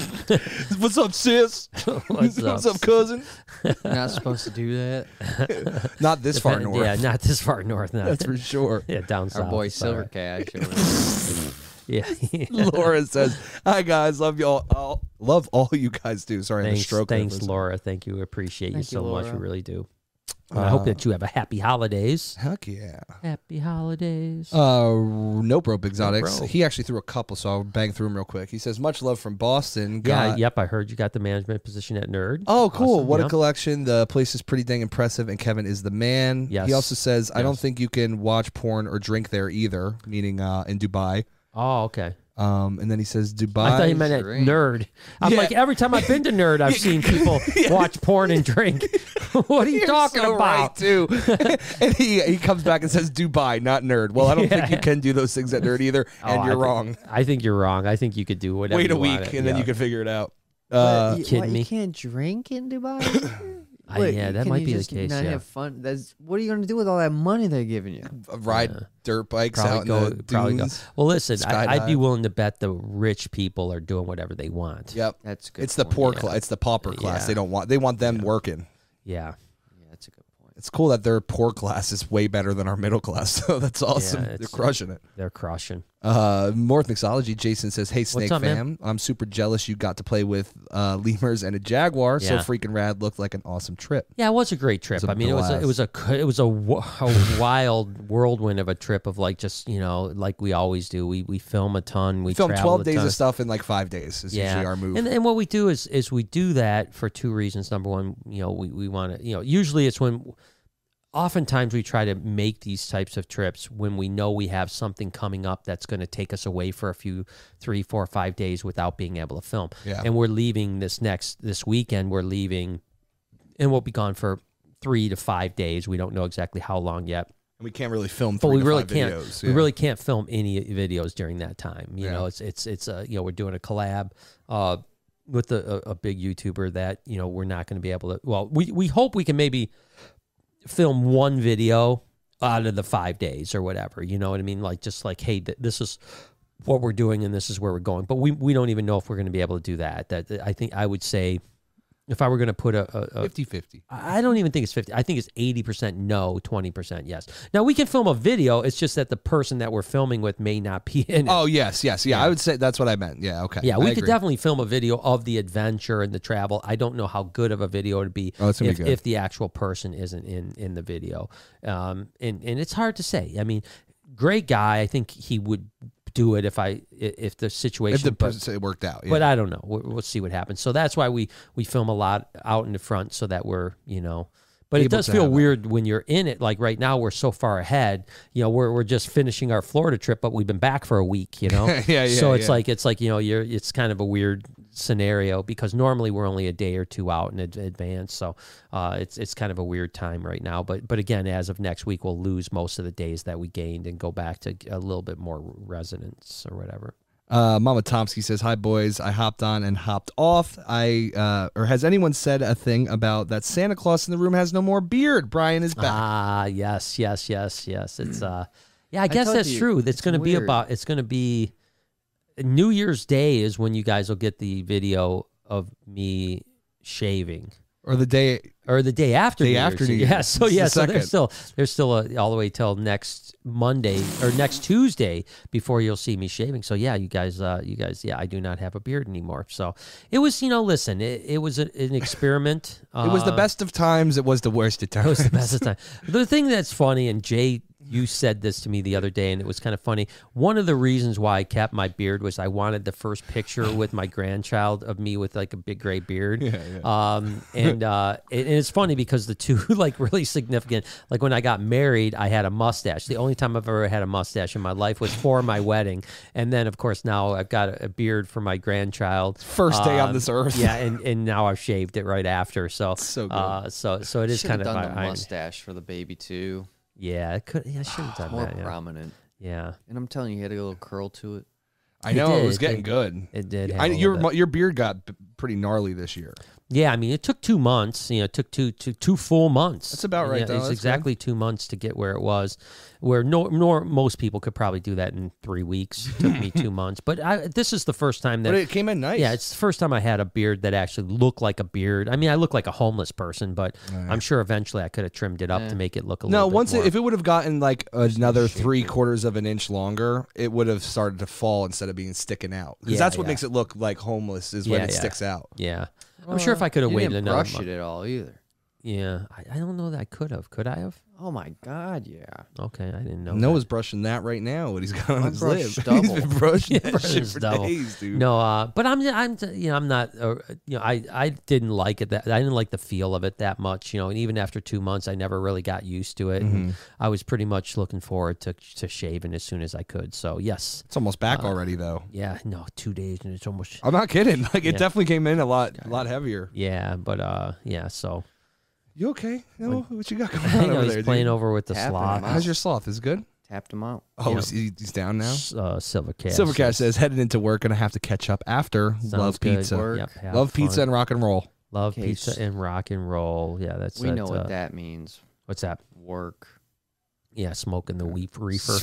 What's up, sis? What's up? What's up, cousin? You're not supposed to do that. Not this far north. Yeah, not this far north. No. That's for sure. yeah, down south. Our boy sorry. Silver Cash. over Yeah. Laura says, "Hi guys, love y'all. all love all you guys do." Sorry, I had a Thanks, stroke. there thanks, for a second. Laura. Thank you. Appreciate you Thank you, so much. We Laura. really do. I hope Uh, that you have a happy holidays. Heck yeah. Happy holidays. Uh, Nope, Rope Exotics. Bro. He actually threw a couple, so I'll bang through them real quick. He says, "Much love from Boston." yeah. Got- Yep. I heard you got the management position at Nerd. Oh, cool. Awesome, What yeah. a collection. The place is pretty dang impressive, and Kevin is the man. Yes. He also says, I don't Yes. think you can watch porn or drink there either, meaning uh, in Dubai. Oh, okay. Um, and then he says, Dubai. I thought you meant at drink. Nerd. I'm Yeah. like, every time I've been to Nerd, I've seen people watch porn and drink. What are you You're talking so right, about? too. and he he comes back and says Dubai, not Nerd. Well, I don't think you Yeah. can do those things at Nerd either, Oh, and I you're think- wron. I think you're wrong. I think you could do whatever. Wait a you week, wanted. and then Yeah. you can figure it out. But Uh, you, kidding what, me? you can't drink in Dubai. I- What, yeah, that can might you be the just case, Not yeah. have fun. That's what are you going to do with all that money they're giving you? ride Yeah. dirt bikes Probably out go. in the Probably go. dunes. Well, listen, I, I'd be Skydive. willing to bet the rich people are doing whatever they want. Yep. That's a good. It's the point. poor yeah. class. It's the pauper class. Yeah. They don't want. They want them working. Yeah. Yeah, that's a good point. It's cool that their poor class is way better than our middle class. So that's awesome. Yeah, They're it's- crushing it. They're crushing. Uh, North Mixology. Jason says, "Hey Snake up, man? fam, I'm super jealous you got to play with uh, lemurs and a jaguar. So Yeah. freaking rad. Looked like an awesome trip. Yeah, it was a great trip. It was a I mean, it was a, it was a it was a, w- a wild whirlwind of a trip of like just you know like we always do. We we film a ton. We We filmed travel twelve a days ton. of stuff in like five days. Is Yeah, usually our move. and and what we do is is we do that for two reasons. Number one, you know, we we want to you know usually it's when. Oftentimes we try to make these types of trips when we know we have something coming up that's going to take us away for a few three, four, five days without being able to film. Yeah. And we're leaving this next this weekend. We're leaving, and we'll be gone for three to five days. We don't know exactly how long yet. And we can't really film. But three we to really five can't. Videos. We Yeah. really can't film any videos during that time. You Yeah. know, it's it's it's uh, you know we're doing a collab uh, with a, a, a big YouTuber that you know we're not going to be able to. Well, we we hope we can maybe film one video out of the five days or whatever. You know what I mean? Like just like, hey, th- this is what we're doing and this is where we're going. But we we don't even know if we're going to be able to do that. That I think I would say. If I were going to put a, a, a fifty-fifty. I don't even think it's fifty. I think it's eighty percent no, twenty percent yes. Now, we can film a video. It's just that the person that we're filming with may not be in it. Oh yes, yes, yeah, Yeah. I would say that's what I meant. Yeah, okay. yeah, I we could agree. definitely film a video of the adventure and the travel. I don't know how good of a video it'd be Oh, it's gonna be if, good. if the actual person isn't in, in the video. Um, and, and it's hard to say. I mean, great guy. I think he would do it if I if the situation. If the but, person it worked out, yeah. but I don't know. We'll, we'll see what happens. So that's why we we film a lot out in the front so that we're you know. But it Able does to feel have that. weird when you're in it. Like right now, we're so far ahead. You know, we're we're just finishing our Florida trip, but we've been back for a week. You know, Yeah, yeah, So it's yeah. like it's like you know, you're it's kind of a weird scenario because normally we're only a day or two out in ad- advance. So uh, it's it's kind of a weird time right now. But but again, as of next week, we'll lose most of the days that we gained and go back to a little bit more residence or whatever. Uh, Mama Tomsky says, "Hi boys, I hopped on and hopped off. I uh, or has anyone said a thing about that Santa Claus in the room has no more beard? Brian is back. Ah, yes, yes, yes, yes. It's uh, yeah. I guess told that's you, true. It's, it's going to be weird. about. It's going to be New Year's Day is when you guys will get the video of me shaving, Or the day or the day after. Day New after Year's. New Yeah. Year's. So It's the yeah. So second. there's still there's still a, all the way till next Monday or next Tuesday before you'll see me shaving. So yeah, you guys, uh, you guys, yeah, I do not have a beard anymore. So it was, you know, listen, it, it was a, an experiment. it was the Uh, best of times. It was the worst of times. It was the best of time. The thing that's funny, and Jay, you said this to me the other day, and it was kind of funny. One of the reasons why I kept my beard was I wanted the first picture with my grandchild of me with like a big gray beard. Yeah, yeah. Um, and uh, it, and it's funny because the two like really significant. Like when I got married, I had a mustache. The only time I've ever had a mustache in my life was for my wedding, and then of course now I've got a, a beard for my grandchild. First day on Um, this earth. Yeah, and, and now I've shaved it right after. So So good. uh, so so it is Should kind have of done the I- I- mustache for the baby too. yeah, it could. Yeah, I should have done More that. Yeah. prominent. yeah, And I'm telling you, he had a little curl to it. I It know it did, was it getting did. good. it did. Have I, a little your bit. your beard got b- pretty gnarly this year. Yeah, I mean, it took two months. You know, it took two two two full months. That's about right, Yeah, though. it's That's exactly two months to get where it was. Where no, nor most people could probably do that in three weeks. It took me two months, but I, this is the first time that. But it came in nice. Yeah, it's the first time I had a beard that actually looked like a beard. I mean, I look like a homeless person, but I'm sure eventually I could have trimmed it up Eh. to make it look a no, little bit once more. it, if it would have gotten like another three quarters of an inch longer, it would have started to fall instead of being sticking out. Because Yeah, that's what yeah. makes it look like homeless is when Yeah, it yeah. sticks out. yeah, I'm sure if I could have You waited didn't another brush month. it at all either. Yeah, I, I don't know that I could have. Could I have? Oh my God, yeah. Okay, I didn't know. Noah's brushing that right now. What he's got on I his brushed lip. double. He's been brushing Yeah, that brushing shit his for double. days, dude. No, uh, but I'm, I'm, you know, I'm not, uh, you know, I, I didn't like it. That I didn't like the feel of it that much, you know. And even after two months, I never really got used to it. And I was pretty much looking forward to to shaving as soon as I could. So yes, It's almost back Uh, already though. yeah, no, two days and it's almost, I'm not kidding. Like it Yeah. definitely came in a lot, a lot heavier. yeah, but uh, yeah. So You okay? No, what you got going I on know over he's there, playing dude? over with the Tapping sloth. him out. How's your sloth? Is it good? Tapped him out. Oh, Yeah. is he- he's down now. Uh, Silver Cash. Silvercash says headed into work, gonna have to catch up after. Sounds Love good. pizza. Work. Yep, have Love pizza fun. and rock and roll. Love Okay, pizza s- and rock and roll. Yeah, that's We that, know what uh, that means. What's that? Work. Yeah, smoking the weep reefer.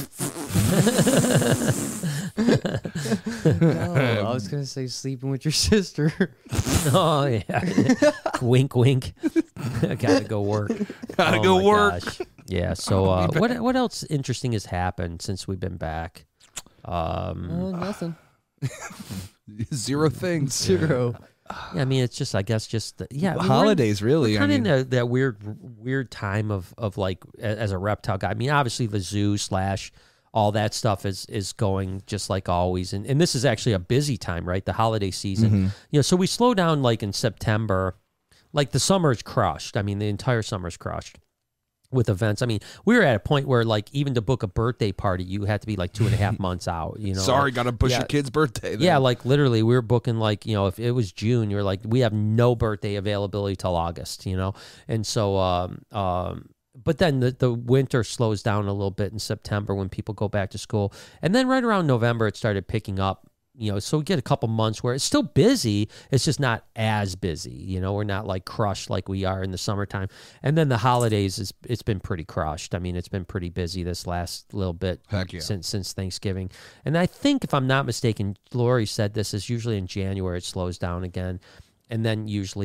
No, I was gonna say sleeping with your sister. Oh yeah. Wink, wink. I gotta go work. Gotta Oh, go my work. gosh. Yeah. So uh, what what else interesting has happened since we've been back? Um, Oh, nothing. Zero things. Zero. yeah, I mean, it's just I guess just the, yeah. I mean, we're in- Holidays, really. I Kind of mean, in that, that weird, weird time of of like a- as a reptile guy. I mean, obviously the zoo slash all that stuff is is going just like always, and and this is actually a busy time, right? The holiday season, Mm-hmm. you know. So we slow down like in September, like the summer is crushed. I mean, the entire summer is crushed with events. I mean, we were at a point where like even to book a birthday party, you had to be like two and a half months out. You know, sorry, like, gotta push yeah. your kid's birthday. Then. yeah, like literally, we were booking like you know, if it was June, you're like, we have no birthday availability till August, you know, and so, um, um, but then the the winter slows down a little bit in September when people go back to school, and then right around November it started picking up. You know, so we get a couple months where it's still busy. It's just not as busy. You know, we're not like crushed like we are in the summertime. And then the holidays is it's been pretty crushed. I mean, it's been pretty busy this last little bit Heck yeah. since since Thanksgiving. And I think if I'm not mistaken, Lori said this is usually in January it slows down again. And then usually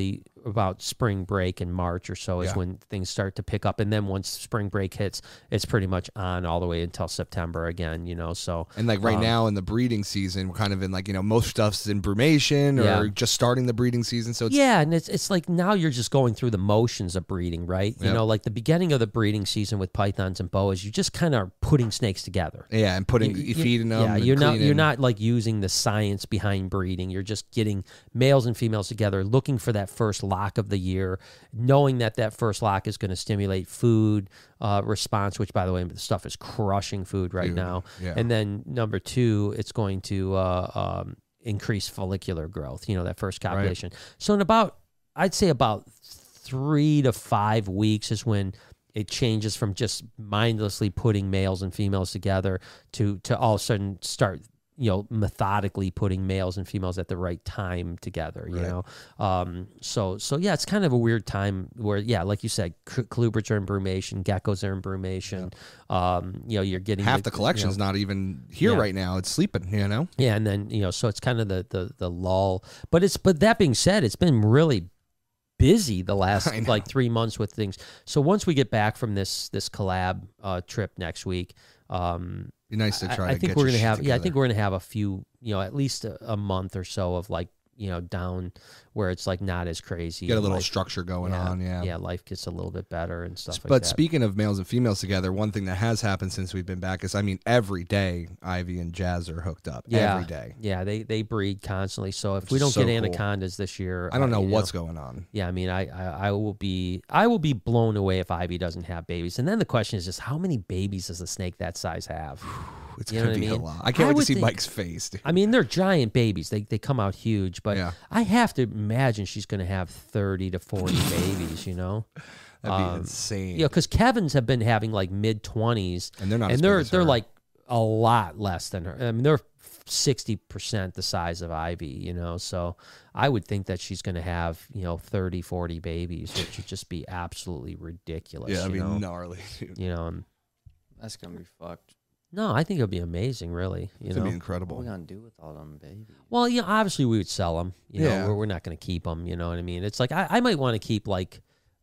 about spring break in March or so is Yeah. when things start to pick up, and then once spring break hits, it's pretty much on all the way until September again. You know, so And like right um, now in the breeding season, we're kind of in like, you know, most stuff's in brumation or Yeah. just starting the breeding season. So it's yeah, and it's it's like now you're just going through the motions of breeding, right? You Yep. know, like the beginning of the breeding season with pythons and boas, you just kind of are putting snakes together. yeah, and putting You- you- feeding them. Yeah, and you're not cleaning. you're not like using the science behind breeding. You're just getting males and females together, looking for that first lock of the year, knowing that that first lock is going to stimulate food uh, response. Which, by the way, the stuff is crushing food right Dude, now. yeah. And then number two, it's going to uh, um, increase follicular growth. You know, that first copulation. So in about, I'd say about three to five weeks is when it changes from just mindlessly putting males and females together to to all of a sudden start, you know, methodically putting males and females at the right time together, you Right. know? Um, so, so yeah, it's kind of a weird time where, yeah, like you said, c- colubrids are in brumation, geckos are in brumation. Um, you know, you're getting half the you know, collection's not even here Yeah. right now. It's sleeping, you know? yeah, and then you know, so it's kind of the the the lull. But it's but that being said, it's been really busy the last I know. like three months with things. So once we get back from this this collab uh, trip next week, um, Be nice to I, try I to think get we're your gonna shit have yeah, I together. think we're gonna have a few, you know, at least a, a month or so of like, you know, down where it's like not as crazy. Get a and little life- structure going yeah, on, yeah. yeah, life gets a little bit better and stuff like But that. speaking of males and females together, one thing that has happened since we've been back is, I mean, every day Ivy and Jazz are hooked up. yeah, Every day. yeah, they they breed constantly. So if Which we is don't so get cool. anacondas this year, I don't know you what's going on. Yeah, I mean, I, I I will be I will be blown away if Ivy doesn't have babies. And then the question is just how many babies does a snake that size have? It's You know going what to I be mean? a lot. I can't I wait to would see think- Mike's face, dude. I mean, they're giant babies. They they come out huge, but Yeah. I have to imagine she's going to have thirty to forty babies. You know, That'd be um, insane. you know, because Kevin's have been having like mid twenties, And they're not as and big they're as they're her. like a lot less than her. I mean, they're sixty percent the size of Ivy. You know, so I would think that she's going to have, you know, thirty, forty babies, which would just be absolutely ridiculous. Yeah, I you mean, know? gnarly, dude. You know, and That's gonna be fucked. no, I think it'll be amazing. Really, you It's know. going to be What are incredible. we gonna do with all them babies? Well, yeah, obviously we would sell them. You know, Yeah. we're, we're not going to keep them. You know what I mean? It's like I, I might want to keep like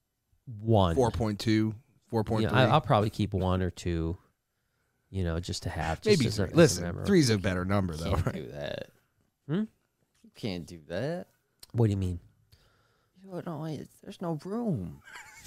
one. four point two, four point You three. know, I, I'll probably keep one or two. You know, just to have. Just Maybe as a, three. as a Listen, memory. three's a better number, though, Can't right? do that. Hmm? You can't do that. What do you mean? You don't know, it- there's no room.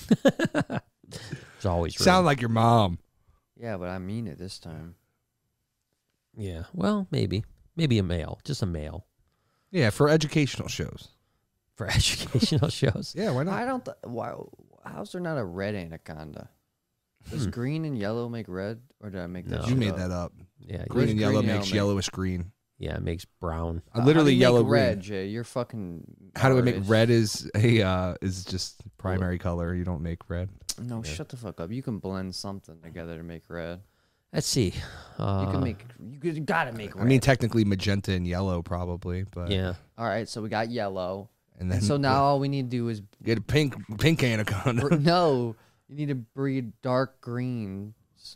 There's always room. Sound like your mom. Yeah, but I mean it this time. Yeah. Well, maybe, maybe a male, just a male Yeah, for educational shows. for educational shows. Yeah, why not? I don't. Th- why? How's there not a red anaconda? Does Hmm. green and yellow make red, or did I make that? No. You shit made up? that up. Yeah. Green Does and yellow green makes yellow make- yellowish green. Yeah. It makes brown. Uh, How literally do you yellow make green. red, Jay. You're fucking. How do we make artist. red is a uh, is just primary color. You don't make red. No, Yeah. shut the fuck up. You can blend something together to make red. Let's see. Uh, You can make. You could- gotta make red. I mean, technically magenta and yellow probably, but Yeah. all right, so we got yellow, And then and so now all we need to do is get a pink pink anaconda. br- no. You need to breed dark greens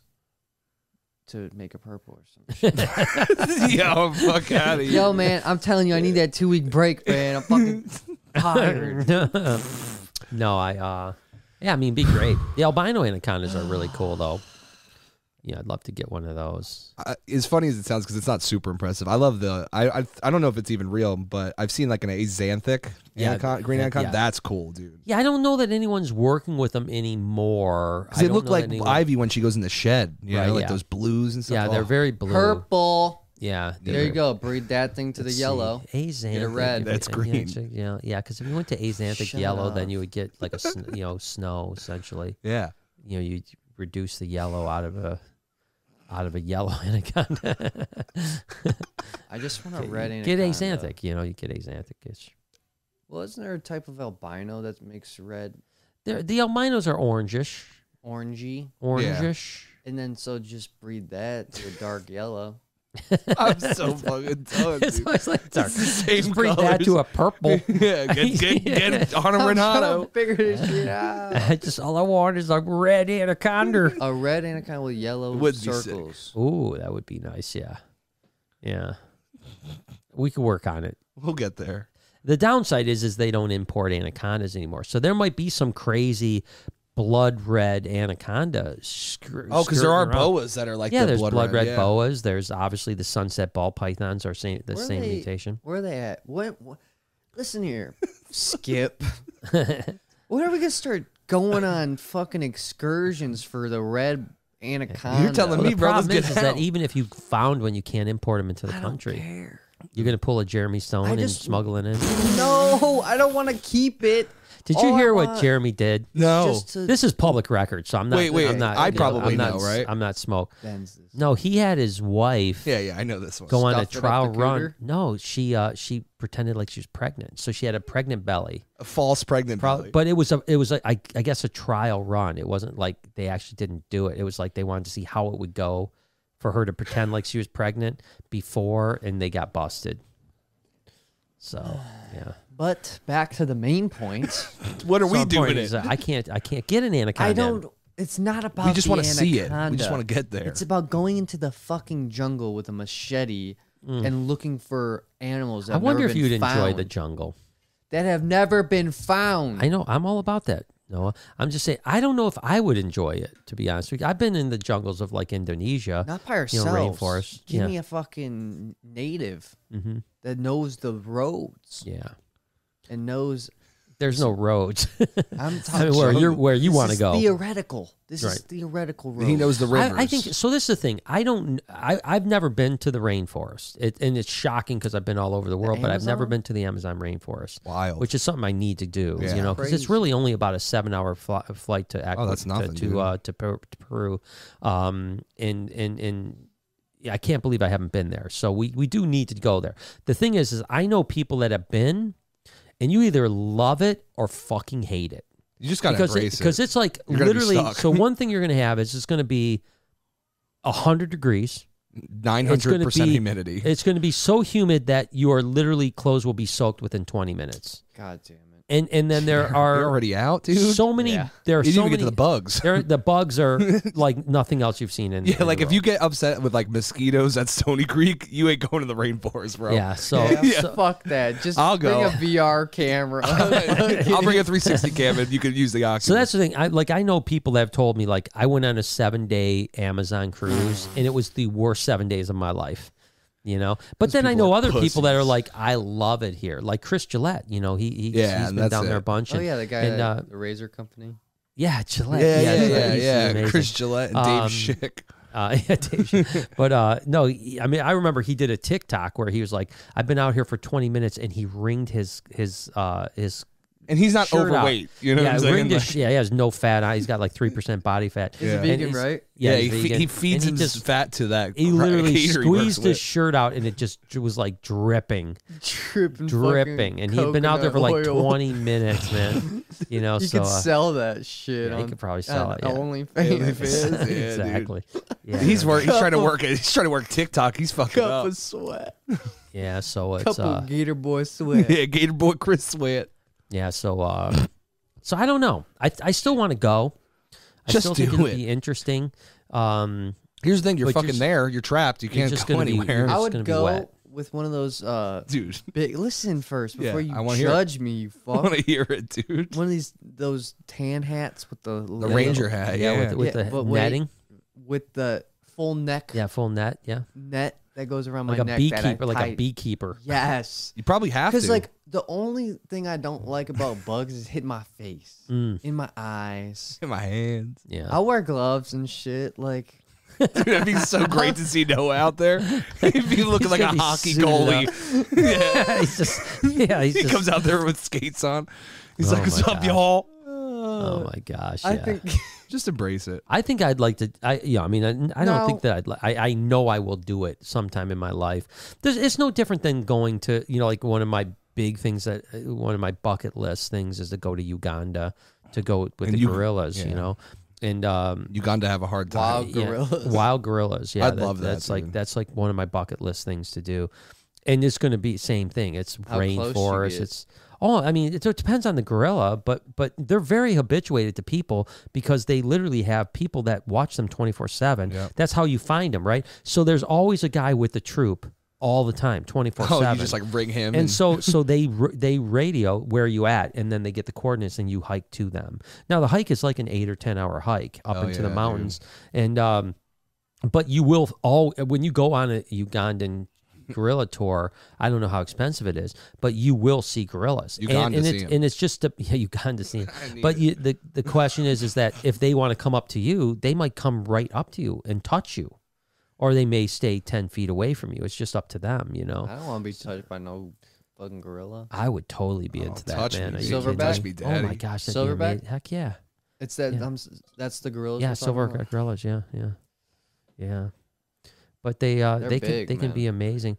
to make a purple or some shit. Yo, fuck out of here. Yo, man, I'm telling you, I need that two week break, man. I'm fucking tired. No, I. uh Yeah, I mean, be great. The albino anacondas are really cool, though. Yeah, I'd love to get one of those. Uh, as funny as it sounds, because it's not super impressive. I love the. I, I I don't know if it's even real, but I've seen like an axanthic Yeah, anacon- green yeah, anaconda. yeah. That's cool, dude. Yeah, I don't know that anyone's working with them anymore. Because I they don't look know like that anyone- Ivy when she goes in the shed. You Right, know, like yeah. those blues and stuff. Yeah, they're Oh, very blue. Purple. Yeah, Yeah. There you go. Breed that thing to the Let's see. yellow. Axanthic. Get a red. if- That's yeah, green. so- Yeah, yeah. Because if you went to axanthic Shut yellow, then up. you would get like a sn- you know snow essentially. Yeah. You know, you reduce the yellow out of a out of a yellow anaconda. I just want a red anaconda. Get axanthic. You know, you get axanthic. Well, isn't there a type of albino that makes red They're, the albinos are orangish, orangey? orangish. And then so just breed that to a dark yellow. I'm so fucking done, It's dude. always like dark. It's the same Just breed that to a purple. yeah, get get get Honor I'm trying Renato. to figure this shit out. Just all I want is a red anaconda. A red anaconda with yellow Would be sick. circles. Ooh, that would be nice. Yeah, yeah. We could work on it. We'll get there. The downside is is they don't import anacondas anymore. So there might be some crazy blood red anaconda. Scr- Oh, because there are skirting around. boas that are like Yeah, the there's blood, blood red, yeah. boas. There's obviously the sunset ball pythons are same, the Where are same they- mutation. Where are they at? What? what listen here, Skip. When are we gonna start going on fucking excursions for the red anaconda? You're telling Well, me, the bro, let's problem is, get is that out. even if you found one, you can't import them into the I don't country. care. You're gonna pull a Jeremy Stone I and just- smuggle it in. No, I don't want to keep it. Did you All I hear what want Jeremy did? No. Just to This is public record, so I'm not. Wait, wait, I'm not, I you know, probably I'm not, know, right? I'm not smoke. Ben's this. No, he had his wife Yeah, yeah, I know this one. go on a Stuffed it up trial the run. cooter? No, she uh she pretended like she was pregnant, so she had a pregnant belly. A false pregnant Pro- belly. But it was a it was a, I, I guess a trial run. It wasn't like they actually didn't do it. It was like they wanted to see how it would go for her to pretend like she was pregnant before, and they got busted. So yeah. But back to the main point. What are we Some doing point it? is, uh, I can't I can't get an anaconda. I don't. It's not about. We just want to see it. We just want to get there. It's about going into the fucking jungle with a machete and looking for animals. That Mm. I have wonder never if you'd been enjoy the found, jungle. that have never been found. I know. I'm all about that. No, I'm just saying. I don't know if I would enjoy it. To be honest with you, I've been in the jungles of like Indonesia. Not by you know, ourselves. rainforest. Give Yeah. me a fucking native hmm that knows the roads Yeah. and knows. There's no roads. I'm I talking mean, where you're where you This want to is go. Theoretical. This is Right. theoretical. Road. he knows the rivers. I, I think so. This is the thing. I don't. I, I've never been to the rainforest, it, and it's shocking because I've been all over the world, but I've never Amazon? been to the Amazon rainforest. Wild. Which is something I need to do. Yeah. You know, because it's Crazy. really only about a seven-hour fl- flight to Ecuador, Oh, that's nothing, to dude. to, uh, to, Peru, to Peru, um, and and and. Yeah, I can't believe I haven't been there. So we, we do need to go there. The thing is, is I know people that have been, and you either love it or fucking hate it. you just gotta Because embrace it, because it. it's like You're gonna be literally. stuck. So one thing you're going to have is it's going to be a hundred degrees. Nine It's hundred gonna percent be- humidity. It's going to be so humid that your literally clothes will be soaked within twenty minutes. God damn it. And and then there You're are already out, dude. so many. Yeah. There are you didn't so even get many. to the bugs. there, the bugs are like nothing else you've seen in. Yeah, in like the if you world. get upset with like mosquitoes at Stony Creek, you ain't going to the rainforest, bro. Yeah. So, Yeah, so fuck that. Just I'll bring go. a V R camera. I'll bring a three sixty cam and you can use the Oculus. So that's the thing. I like I know people that have told me like I went on a seven day Amazon cruise and it was the worst seven days of my life. You know, but then I people know are other people that are pussies. like, I love it here. Like Chris Gillette, you know, he, he Yeah, he's been that's down there a it. bunch. Oh And, yeah, the guy and, at uh, the razor company. yeah, Gillette. yeah, yeah, Gillette, yeah, he's yeah. amazing. Chris Gillette and Dave Um, Schick. Uh, yeah, Dave Sch- but uh, no, he- I mean, I remember he did a TikTok where he was like, "I've been out here for twenty minutes," and he ringed his his uh his And he's not shirt out. overweight. You know yeah, what I'm saying? ringed his, Like- yeah, he has no fat. on- He's got like three percent body fat. He's Yeah. a And vegan, he's- right? Yeah, yeah, he's he, fe- vegan. he feeds And him he just fat to that. he cra- literally caterer he works squeezed his with. shirt out, and it just was like dripping. Dripping, dripping, and he'd been out there for like coconut oil. twenty minutes, man. You know, You so could uh, sell that shit. yeah, he on, could probably sell on it. Yeah. OnlyFans. OnlyFans. Yeah, dude. exactly. Yeah, He's yeah. work. He's trying to work. He's trying to work TikTok. He's fucking Cup up. of sweat. yeah. So it's Couple uh, Gator Boy sweat. Yeah, Gator Boy Chris Sweat. yeah. So uh, so I don't know. I I still want to go. I Just still think do it'll it. be interesting. Um, Here's the thing: you're But you're fucking just- there. You're trapped. You you're can't just go gonna be- anywhere. you're I just would gonna be go wet. with one of those uh Dude, big. Listen first Yeah, before you I wanna hear it. judge me. You I want fuck. to hear it, dude. One of these those tan hats with the The Ranger hat. yeah, Yeah, with, with Yeah, the but wait. netting. with the full neck Yeah, full net. Yeah, net that goes around like my a neck. that I beekeeper, like a tight- beekeeper. Yes. you probably have to. Because like the only thing I don't like about bugs is hitting my face, Mm, in my eyes. in my hands. yeah. I wear gloves and shit. Like Dude, that'd be so great to see Noah out there. He'd be looking He's like a gonna be hockey suited goalie. yeah, he's just yeah, he's He just, comes out there with skates on. He's Oh like, "What's my up, gosh. y'all?" Oh my gosh! I yeah. think Just embrace it. I think I'd like to. I yeah. I mean, I, I don't No. think that I'd. Li- I I know I will do it sometime in my life. There's, it's no different than going to you know like one of my big things that uh, one of my bucket list things is to go to Uganda to go with And the you- gorillas. You yeah. know, and um, Uganda have a hard time. Wild yeah, gorillas. wild gorillas. Yeah, I'd love that, That's like dude. that's like one of my bucket list things to do, and it's going to be same thing. It's How close you rainforest. get. It's oh, I mean, it, it depends on the gorilla, but but they're very habituated to people because they literally have people that watch them twenty four seven. Yep. That's how you find them, right? So there's always a guy with the troop all the time, twenty-four Oh, seven. you just like ring him. And so, so they r- they radio where you at, and then they get the coordinates, and you hike to them. Now, the hike is like an eight or ten hour hike up Oh, into yeah, the mountains, and um, but you will all when you go on a Ugandan gorilla tour. I don't know how expensive it is, but you will see gorillas. Uganda and, and see it's 'em. and it's just a, yeah, Uganda see 'em. I need But it. you, the the question is, is that if they want to come up to you, they might come right up to you and touch you. Or they may stay ten feet away from you. It's just up to them, you know. I don't want to be touched by no fucking gorilla. I would totally be Oh, into that, touch man. me, Are dude. you kidding Silverback? me? Touch me, Oh my daddy. gosh, that'd be Silverback? amazing. Heck yeah. It's that Yeah. um, s- that's the gorillas. Yeah, we're talking silver about? gorillas, yeah, yeah. Yeah. But they uh They're they can big, they can man. be amazing.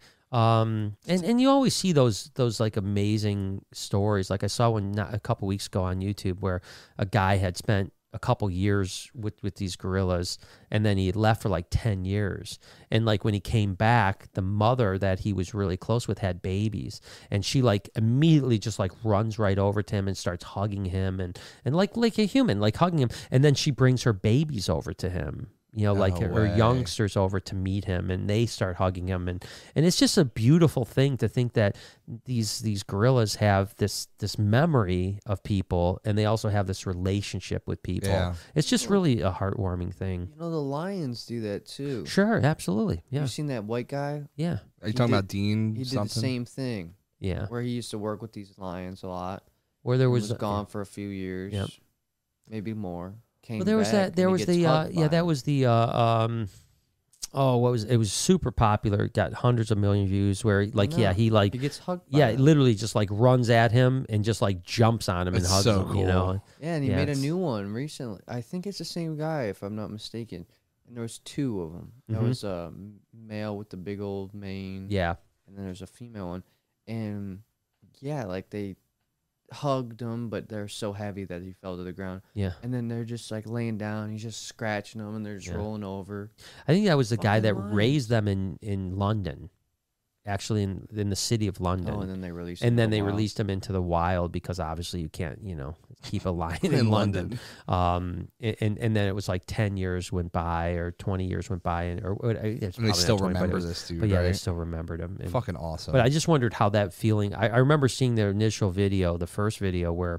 Um and, and you always see those those like amazing stories. Like I saw one not, a couple weeks ago on YouTube where a guy had spent a couple years with with these gorillas, and then he had left for like ten years, and like when he came back, the mother that he was really close with had babies, and she like immediately just like runs right over to him and starts hugging him, and and like like a human, like hugging him, and then she brings her babies over to him, you know, like No her, her way. youngsters over to meet him, and they start hugging him, and and it's just a beautiful thing to think that these these gorillas have this this memory of people, and they also have this relationship with people. Yeah. It's just really a heartwarming thing. You know, the lions do that too. Sure, absolutely, yeah, You seen that white guy? yeah, Are you He talking did- about Dean He did something? the same thing yeah. where he used to work with these lions a lot. Where there He was, was gone for a few years, Yep. maybe more. Came Well, there was back, that. and There he was gets the. Uh, hugged yeah, by that him. was the. Uh, um, oh, what was it? Was super popular. Got hundreds of million views. Where like, yeah, know. he like, He gets hugged. By yeah, him. literally just like runs at him and just like jumps on him and That's hugs so him. You know. cool. Yeah, and he Yeah, made a it's- new one recently. I think it's the same guy, if I'm not mistaken. And there was two of them. There Mhm. was a male with the big old mane. Yeah. And then there's a female one. And yeah, like they hugged him, but they're so heavy that he fell to the ground. Yeah. And then they're just like laying down. He's just scratching them, and they're just Yeah. rolling over. I think that was the guy Fucking that lions. raised them in in London, actually in in the city of London. Oh, and then they released. and him then for a they while. released him into the wild because obviously you can't, you know, keep a lion in, In London. London. Um, and and then it was like ten years went by or twenty years went by, and or or it's And they probably still not twenty, but it remember was- this dude, But yeah, they right? still remembered him. And- Fucking awesome. But I just wondered how that feeling. I, I remember seeing their initial video, the first video where,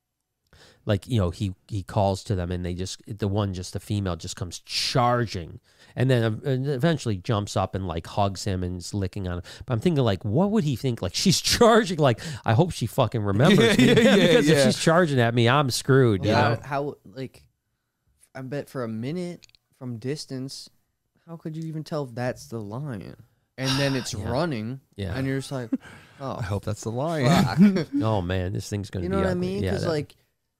like, you know, he he calls to them and they just the one just the female just comes charging, and then ev- and eventually jumps up and like hugs him and is licking on him. But I'm thinking like, what would he think? Like she's charging. Like I hope she fucking remembers Yeah, me yeah, yeah, because if yeah. she's charging at me, I'm screwed. You How, know? how like I bet for a minute from distance, how could you even tell if that's the lion? And then it's Yeah. running, Yeah. and you're just like, oh, I hope that's the lion. fuck. Oh man, this thing's gonna You be. know what I ugly. mean? Yeah, Because that- like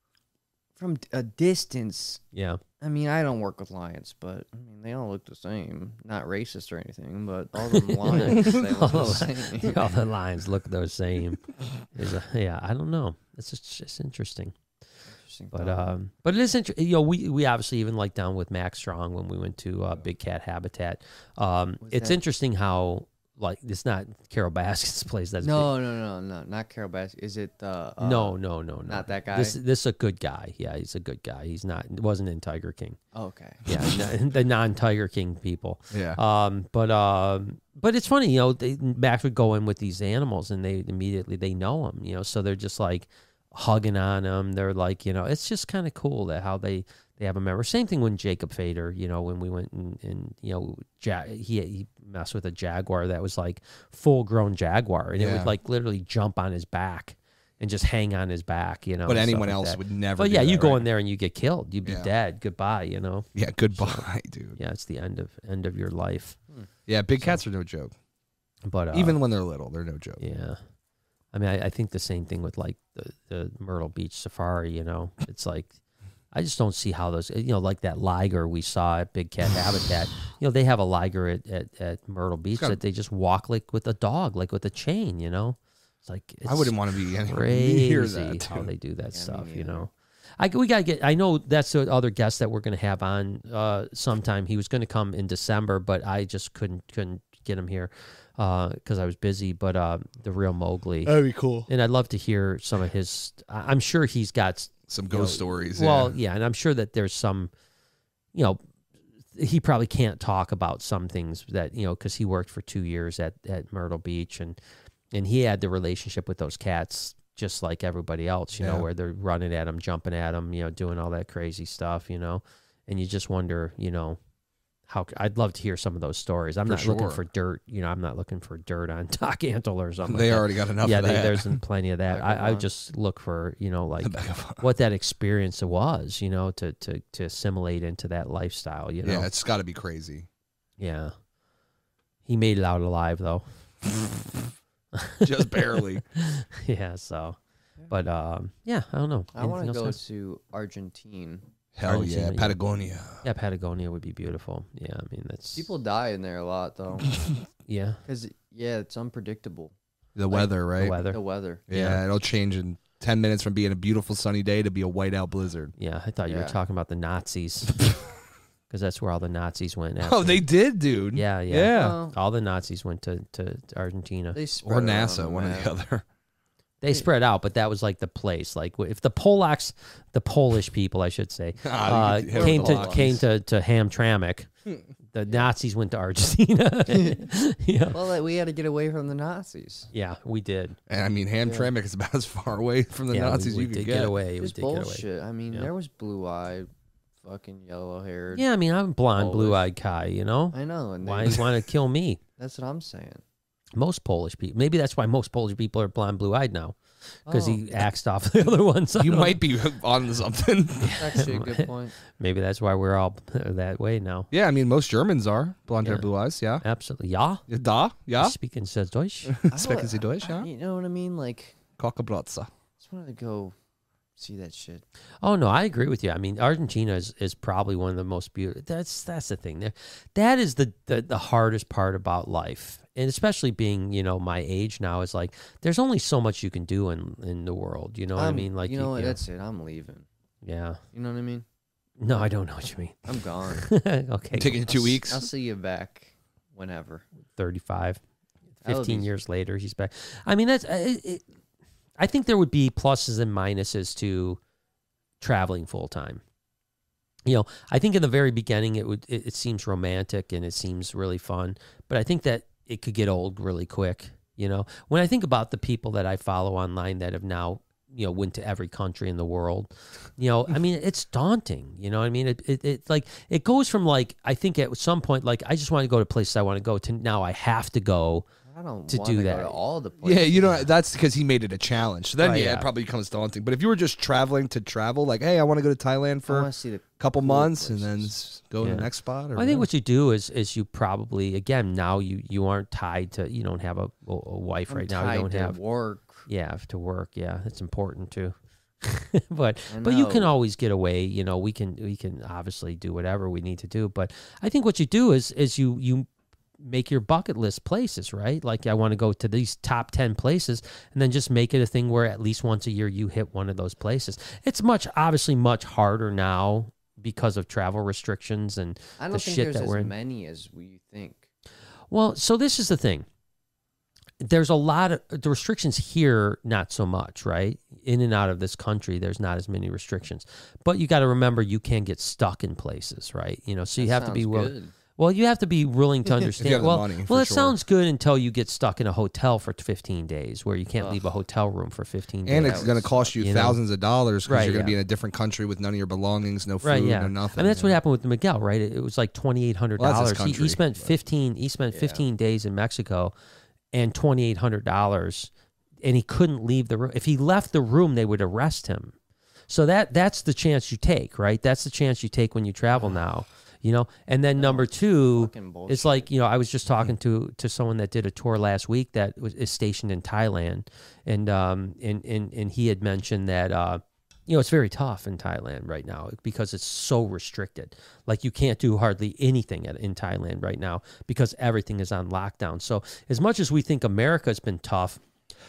from d- a distance, yeah. I mean, I don't work with lions, but I mean, they all look the same. Not racist or anything, but all them lions, they look the same. All the lines look the same. There's a- yeah, I don't know. It's just, just interesting. Interesting But thought. um, but it is interesting. You know, we we obviously even like down with Max Strong when we went to uh, Big Cat Habitat. Um, Was it's that- interesting how like it's not Carol Basket's place. That's no, no, no, no, not Carol Baskin. Is it? Uh, big. no, no, no, no. not that guy? This this is a good guy. Yeah, he's a good guy. He's not wasn't in Tiger King. Okay. Yeah, n- the non Tiger King people. Yeah. Um, but um, but it's funny, you know, they, Max would go in with these animals, and they immediately they know them, you know, so they're just like hugging on them. They're like, you know, it's just kind of cool that how they they have a member. Same thing when Jacob Fader, you know, when we went and, and you know, ja- he he messed with a jaguar that was like full grown jaguar, and it Yeah. would like literally jump on his back and just hang on his back, you know. But and stuff anyone like else that. would never. But do yeah, that, you go right? in there and you get killed. You'd be Yeah. dead. Goodbye, you know. Yeah, goodbye, dude. Yeah, it's the end of end of your life. Yeah, big cats are no joke. But uh, Even when they're little, they're no joke. yeah, I mean, I, I think the same thing with like the, the Myrtle Beach Safari. You know, it's like I just don't see how those, you know, like that liger we saw at Big Cat Habitat. You know, they have a liger at, at, at Myrtle Beach got- that they just walk like with a dog, like with a chain. You know, it's like it's I wouldn't want to be anywhere crazy near that. how Dude. they do that Yeah, me stuff. You neither. know, I we gotta get. I know that's the other guest that we're gonna have on uh, sometime. He was gonna come in December, but I just couldn't couldn't get him here because I was busy. But uh, the real Mowgli, That'd be cool. and I'd love to hear some of his. I- I'm sure he's got Some you ghost know, stories. Well, yeah. yeah, and I'm sure that there's some, you know, he probably can't talk about some things that, you know, because he worked for two years at, at Myrtle Beach, and and he had the relationship with those cats just like everybody else, you Yeah. know, where they're running at him, jumping at him, you know, doing all that crazy stuff, you know, and you just wonder, you know, how I'd love to hear some of those stories. I'm For not looking sure. for dirt, you know, I'm not looking for dirt on Doc Antle or something. They like that. already got enough yeah, of they, that. there's plenty of that. I, I Megaphone. just look for, you know, like Megaphone. what that experience was, you know, to to to assimilate into that lifestyle, you know. Yeah, it's got to be crazy. Yeah. He made it out alive though. Just barely. Yeah, so but um yeah, I don't know. I want Anything to else, go guys? to Argentina. Hell yeah, Argentina, yeah. Patagonia. Yeah, Patagonia would be beautiful. Yeah, I mean that's People die in there a lot though, yeah, because yeah, it's unpredictable. The Like, weather, right? the weather. The weather. Yeah, Yeah. it'll change in ten minutes from being a beautiful sunny day to be a whiteout blizzard. Yeah, I thought you were Yeah. talking about the Nazis. Cuz that's where all the Nazis went. Oh, after- they did, dude. Yeah, yeah. Yeah. Well, All the Nazis went to, to Argentina. they Or spread around NASA, the one or map. the other. They spread out, but that was like the place. Like if the Polacks, the Polish people, I should say, Ah, uh, you could have came the to Polacks. came to to Hamtramck, the Nazis went to Argentina. yeah, Well, like, we had to get away from the Nazis. yeah, we did. And I mean, Hamtramck is about as far away from the yeah, Nazis we, we you could did get. get away. We It's did get away. bullshit. I mean, Yeah. there was blue-eyed, fucking yellow-haired. Yeah, I mean, I'm blonde, Polish. blue-eyed Kai. You know, I know. And why they, you want to kill me? that's what I'm saying. Most Polish people. Maybe that's why most Polish people are blonde, blue-eyed now, because Oh, he axed off the other ones. I You don't- might be on something. that's actually a good point. Maybe that's why we're all that way now. Yeah, I mean, most Germans are blonde hair, Yeah. blue eyes. Yeah. Absolutely. Ja. Ja, Da, ja. Speaking says Deutsch. Sprechen Sie Deutsch, ja? You know what I mean? Like, Kakabrotza. just wanted to go see that shit. Oh no, I agree with you. I mean, Argentina is, is probably one of the most beautiful. That's that's the thing there. That is the, the the hardest part about life, and especially being, you know, my age now, is like there's only so much you can do in in the world. You know what I I'm- mean? Like you know what? yeah, That's it. I'm leaving. yeah. You know what I mean? No, I don't know what you mean. I'm gone. Okay, Taking two I'll s- weeks. I'll see you back whenever. thirty-five. That'll fifteen be- years later, he's back. I mean, that's. It, it, I think there would be pluses and minuses to traveling full time. You know, I think in the very beginning it would. It, it seems romantic and it seems really fun, but I think that it could get old really quick. You know, when I think about the people that I follow online that have now, you know, went to every country in the world, you know, I mean, it's daunting. You know what I mean? It, it, it like, it goes from like, I think at some point, like, I just want to go to places I want to go to now I have to go. I don't To wanna do go that. to all the places. Yeah, you know, that's because he made it a challenge. So then, Right, yeah, yeah. it probably becomes daunting. But if you were just traveling to travel, like, hey, I want to go to Thailand I for want a to see the couple cool months and then places. s- go to Yeah. the next spot. Or I think whatever. what you do is is you probably again now you you aren't tied to you don't have a, a, a wife I'm right now you tied don't to have work. yeah to work yeah it's important too but I but you can know. always get away you know we can we can obviously do whatever we need to do but I think what you do is is you you make your bucket list places right like I want to go to these top ten places and then just make it a thing where at least once a year you hit one of those places. It's much obviously much harder now because of travel restrictions and I don't the think shit there's that as we're in. many as we think. Well, so this is the thing. There's a lot of the restrictions here, not so much, right? In and out of this country, there's not as many restrictions. But you got to remember, you can get stuck in places, right? You know, so you That have to be sounds willing. good. Well, you have to be willing to understand. have the well, money, well, for it sure. sounds good until you get stuck in a hotel for fifteen days, where you can't Ugh. leave a hotel room for fifteen days. And That it's going to was- cost you, you know. thousands of dollars because Right, you're going to yeah. be in a different country with none of your belongings, no food, Right, yeah. no nothing. I mean, that's what yeah. happened with Miguel, right? It, it was like twenty eight hundred Well, dollars. that's his he, he country, spent but- fifteen. He spent Yeah. fifteen days in Mexico, and twenty eight hundred dollars, and he couldn't leave the room. If he left the room, they would arrest him. So that that's the chance you take, right? That's the chance you take when you travel now, you know. And then number two, Fucking it's bullshit. like you know, I was just talking to to someone that did a tour last week that was is stationed in Thailand, and um and and and he had mentioned that uh. You know, it's very tough in Thailand right now because it's so restricted. Like you can't do hardly anything at, in Thailand right now because everything is on lockdown. So as much as we think America's been tough,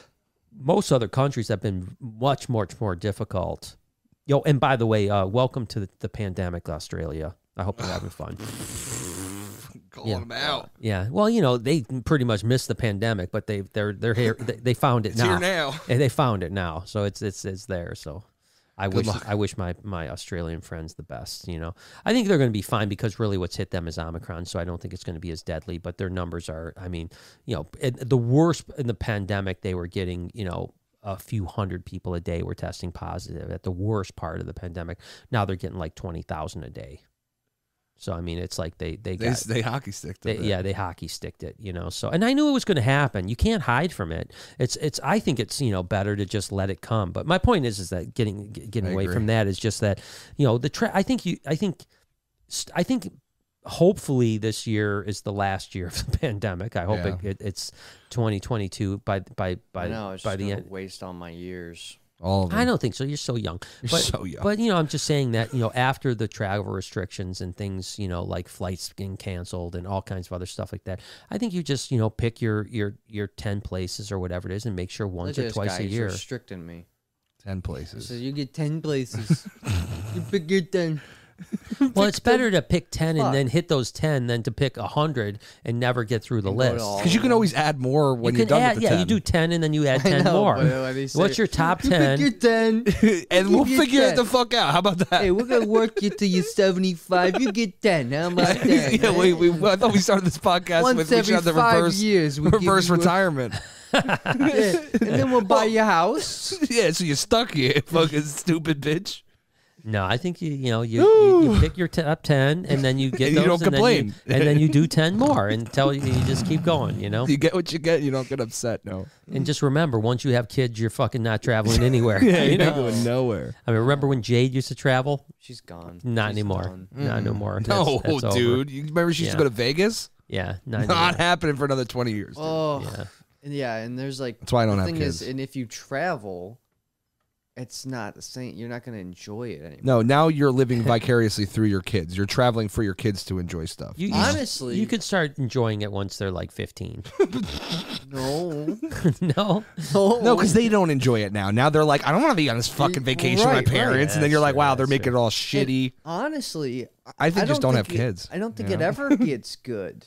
most other countries have been much, much more difficult. Yo, and by the way, uh, welcome to the, the pandemic, Australia. I hope you're having fun. Calling Yeah. them out. Yeah. Well, you know, they pretty much missed the pandemic, but they they're they're here. They, they found it It's now. here now. And they found it now, so it's it's it's there. So. I Good wish luck. I wish my my Australian friends the best. You know, I think they're going to be fine because really what's hit them is Omicron, so I don't think it's going to be as deadly. But their numbers are, I mean, you know, it, the worst in the pandemic, they were getting, you know, a few hundred people a day were testing positive at the worst part of the pandemic. Now they're getting like twenty thousand a day. So I mean, it's like they they They, got they hockey sticked they, it. yeah, they hockey sticked it, you know. So, and I knew it was going to happen. You can't hide from it. It's, it's. I think it's, you know, better to just let it come. But my point is, is that getting, getting I away agree. from that is just that, you know, the. Tra- I think you. I think. I think. Hopefully, this year is the last year of the pandemic. I hope Yeah. it, it, it's twenty twenty-two by by by I know. It's by just the gonna end. waste all my years. All of them. I don't think so. You're so young. You're but, so young. But, you know, I'm just saying that, you know, after the travel restrictions and things, you know, like flights getting canceled and all kinds of other stuff like that, I think you just, you know, pick your your your ten places or whatever it is and make sure once Look at or this twice guy, a he's year. restricting me. Ten He places. says you get ten places. You pick your ten. Well, it's better to pick ten Fuck. and then hit those ten than to pick one hundred and never get through the And go to list. all Because you can always add more when you you're can done add, with the yeah, ten. you do ten and then you add I ten know, more. but when they say, What's your top you ten? Pick your ten. and we'll You get figure it ten. the fuck out. How about that? Hey, we're gonna work you till you're seventy-five. You get ten. How about that? yeah, man? wait, we, I thought we started this podcast Once with we should every have the five reverse, years, we give reverse you a- retirement. Yeah, and then we'll buy your house. yeah, so you're stuck here, fucking stupid bitch. No, I think you you know you, you, you pick your top ten and then you get And you those don't and complain. then you, and then you do ten more until you, you just keep going, you know. You get what you get. You don't get upset. No. And just remember, once you have kids, you're fucking not traveling anywhere. Yeah, you you're know. not going nowhere. I mean, remember when Jade used to travel? She's gone. Not She's anymore. done. Not no more. No, That's- that's over. dude. You remember she used to Yeah. go to Vegas? Yeah, not, Not anymore. happening for another twenty years. dude. Oh, Yeah. and yeah, and there's like That's why I don't the have thing kids. is, and if you travel, it's not the same. You're not gonna enjoy it anymore. No, now you're living vicariously through your kids. You're traveling for your kids to enjoy stuff. You, you- Honestly, you could start enjoying it once they're like fifteen. no, No, no, No, because they don't enjoy it now. Now they're like, I don't want to be on this fucking vacation Right, with my right. parents. and then That's you're like, true, wow, they're that's making true. it all shitty. honestly, I think just don't have think it- kids. I don't think you it know? ever gets good.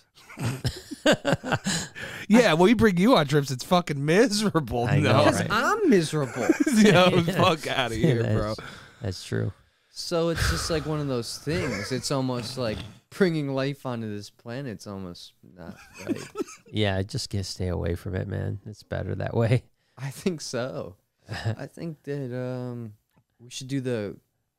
Yeah, well, we bring you on trips. It's fucking miserable. I know, no, Because right. I'm miserable. Yo, fuck out of here, that's, bro. That's true. So it's just like one of those things. It's almost like bringing life onto this planet. It's almost not right. Yeah, just get stay away from it, man. It's better that way. I think so. I think that um, we should do the.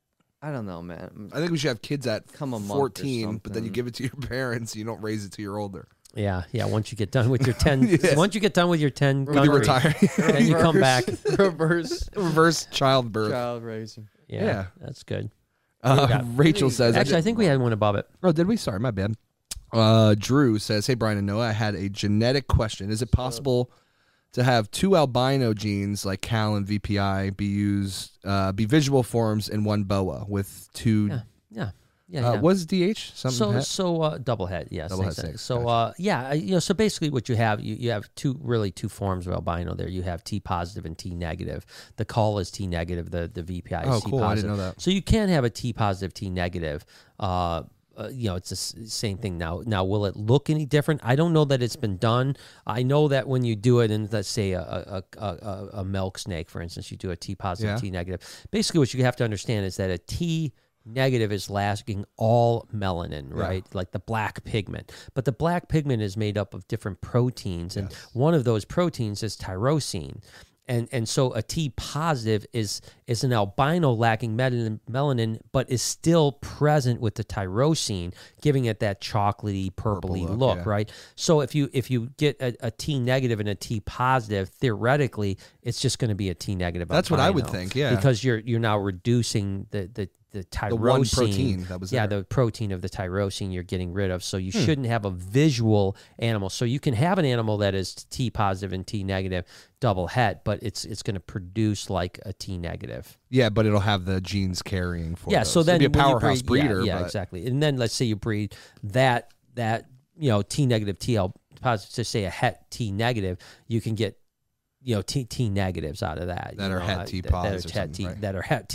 I don't know, man. I think we should have kids at Come a month or fourteen, but then you something. give it to your parents. You don't raise it till you're older. Yeah, yeah. Once you get done with your ten, Yes. once you get done with your ten, When you countries, retire, then you come back. Reverse reverse childbirth. child raising. Yeah, Yeah. that's good. Uh, got? Rachel says, Actually, I think we had one above it. Oh, did we? Sorry, my bad. Uh, Drew says, hey, Brian and Noah, I had a genetic question. Is it possible to have two albino genes like C A L and V P I be used, uh, be visual forms in one B O A with two? Yeah, yeah, yeah. uh, yeah. What is D H? Something So hat? so uh, double head, yes. Double head same thing. snakes, So gotcha. uh, yeah, I- you know, so basically what you have, you, you have two really two forms of albino there. You have T positive and T negative. The call is T negative. The the V P I is Oh, T cool. I positive. didn't know that. So you can have a T positive, T negative. Uh, uh, you know, it's the s- same thing now. Now, will it look any different? I don't know that it's been done. I know that when you do it in, let's say, a a, a, a, a milk snake, for instance, you do a T positive, Yeah. T negative. Basically, what you have to understand is that a T negative is lacking all melanin, right? Like the black pigment. But the black pigment is made up of different proteins, and one of those proteins is tyrosine. And and so a T positive is is an albino lacking melanin, melanin, but is still present with the tyrosine, giving it that chocolatey, purpley look, look, yeah. right? So if you if you get a, a T negative and a T positive, theoretically, it's just going to be a T negative. That's what I would albino, think, yeah. because you're you're now reducing the the the tyrosine, The one protein that was yeah, there. the protein of the tyrosine you're getting rid of. So you Hmm. shouldn't have a visual animal. So you can have an animal that is T positive and T negative, double het, but it's it's going to produce like a T negative. Yeah, but it'll have the genes carrying for Yeah. those. So then It'll be a when you powerhouse breed- yeah, breeder. Yeah, but exactly. And then let's say you breed that that you know T negative T L positive, to say a het T negative, you can get you know T T negatives out of that That you are know, het uh, T that- that are pos or het something, T- right? that are het T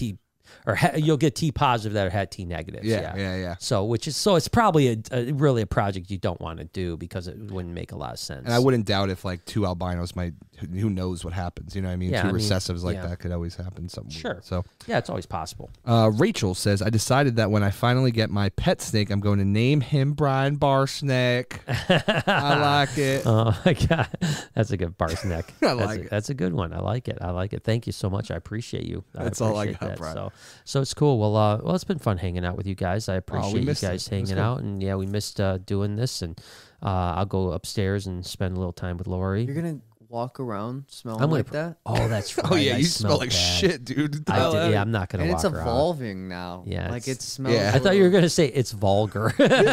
or ha- you'll get T positive that are Het T negatives. Yeah, Yeah, yeah, yeah. So which is so it's probably a, a really a project you don't want to do because it wouldn't make a lot of sense. And I wouldn't doubt if like two albinos might, who knows what happens? You know what I mean? Yeah, two I mean, recessives like yeah. that could always happen. Something Sure. weird. So Yeah, it's always possible. uh, Rachel says, I decided that when I finally get my pet snake, I'm going to name him Brian Barsnick. I like it. Oh my god, that's a good Barsnick. I that's like a, it. That's a good one. I like it. I like it. Thank you so much. I appreciate you. I That's all I appreciate got, that. Brian. So, so it's cool. Well, uh, well, it's been fun hanging out with you guys. I appreciate you missed it. guys It was hanging good. out, and yeah, we missed uh, doing this. And uh, I'll go upstairs and spend a little time with Lori. You're gonna walk around smelling I'm gonna like pr- that, Oh, that's right. Oh yeah, I you smell like bad. shit, dude. I did, yeah, I'm not gonna and walk it's around. evolving now. Yeah, like it's- it smells. Yeah. I thought you were gonna say it's vulgar.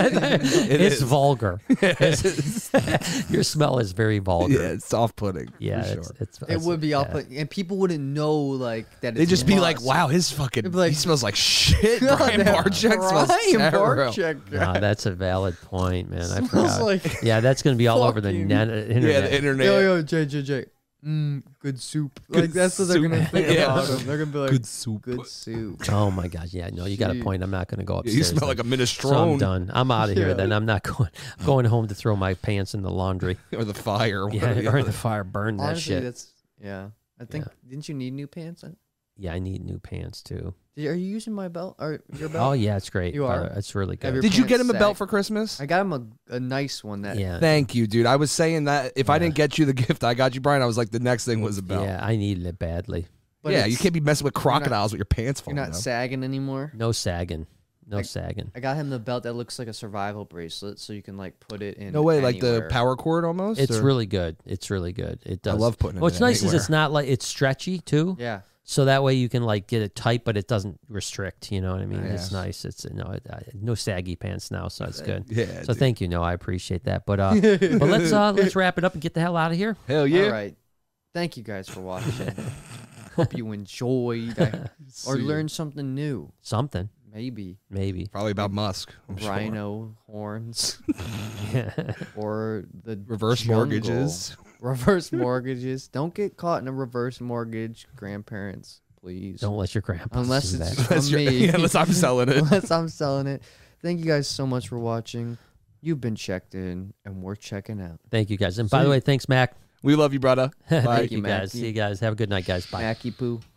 it's is. vulgar. It's- your smell is very vulgar. Yeah, it's off-putting. Yeah, for it's, sure. it's, It it's- would be yeah. off, and people wouldn't know like that. They'd it's just be like, musk. "Wow, his fucking They'd be like, he smells like shit." God, Brian that Barczyk smells Brian terrible. Barczyk No, guy that's a valid point, man. I smells forgot. like Yeah, that's gonna be all over the fucking- net, internet. Yeah, the internet. yo yo J J J. Mm, good soup. Good like that's what they're gonna soup. think Yeah. about him. They're gonna be like, Good soup. good soup. Oh my gosh, yeah, no, you got a Gee. point. I'm not gonna go Yeah, upstairs. you smell then. like a minestrone So I'm done. I'm out of here. Yeah. Then I'm not going. I'm going home to throw my pants in the laundry. or the fire. Or Yeah, whatever the or in other- the fire. Burn that Honestly, shit. that's yeah. I think didn't you need new pants? Yeah, I need new pants too. Are you using my belt or your Oh belt? yeah, it's great. You Uh, are? It's really Have good. your Did you get pants him a belt sag? for Christmas? I got him a, a nice one that Yeah. Thank you, dude. I was saying that if I Yeah. didn't get you the gift I got you, Brian, I was like, the next thing was a belt. Yeah, I needed it badly. but yeah, it's- you can't be messing with crocodiles with your pants You're falling not down. sagging anymore. No sagging. No I- sagging. I got him the belt that looks like a survival bracelet, so you can like put it in. No way, like the anywhere. power cord almost. It's or- really good. It's really good. It does. I love putting it. What's in nice anywhere. is it's not like it's stretchy too. Yeah, So that way you can like get it tight, but it doesn't restrict. You know what I mean? It's Nice. nice. It's no, it, uh, no saggy pants now, so it's good. Yeah. So dude. thank you, no, I appreciate that. But uh, but let's uh, let's wrap it up and get the hell out of here. Hell yeah. All right. Thank you guys for watching. Hope you enjoyed I- or See ya. learned something new. Something, Maybe maybe. Probably about Musk. I'm sure. rhino horns Yeah. or the Reverse jungle. mortgages. Reverse mortgages. Don't get caught in a reverse mortgage, grandparents. Please. Don't let your grandpa Unless do it's that. That's from right. me. Yeah, unless I'm selling it. Unless I'm selling it. Thank you guys so much for watching. You've been checked in, and we're checking out. Thank you guys. And by the way, thanks, Mac. We love you, brother. Bye. Thank you you, guys. Mackie. See you guys. Have a good night, guys. Bye. Mackie Poo.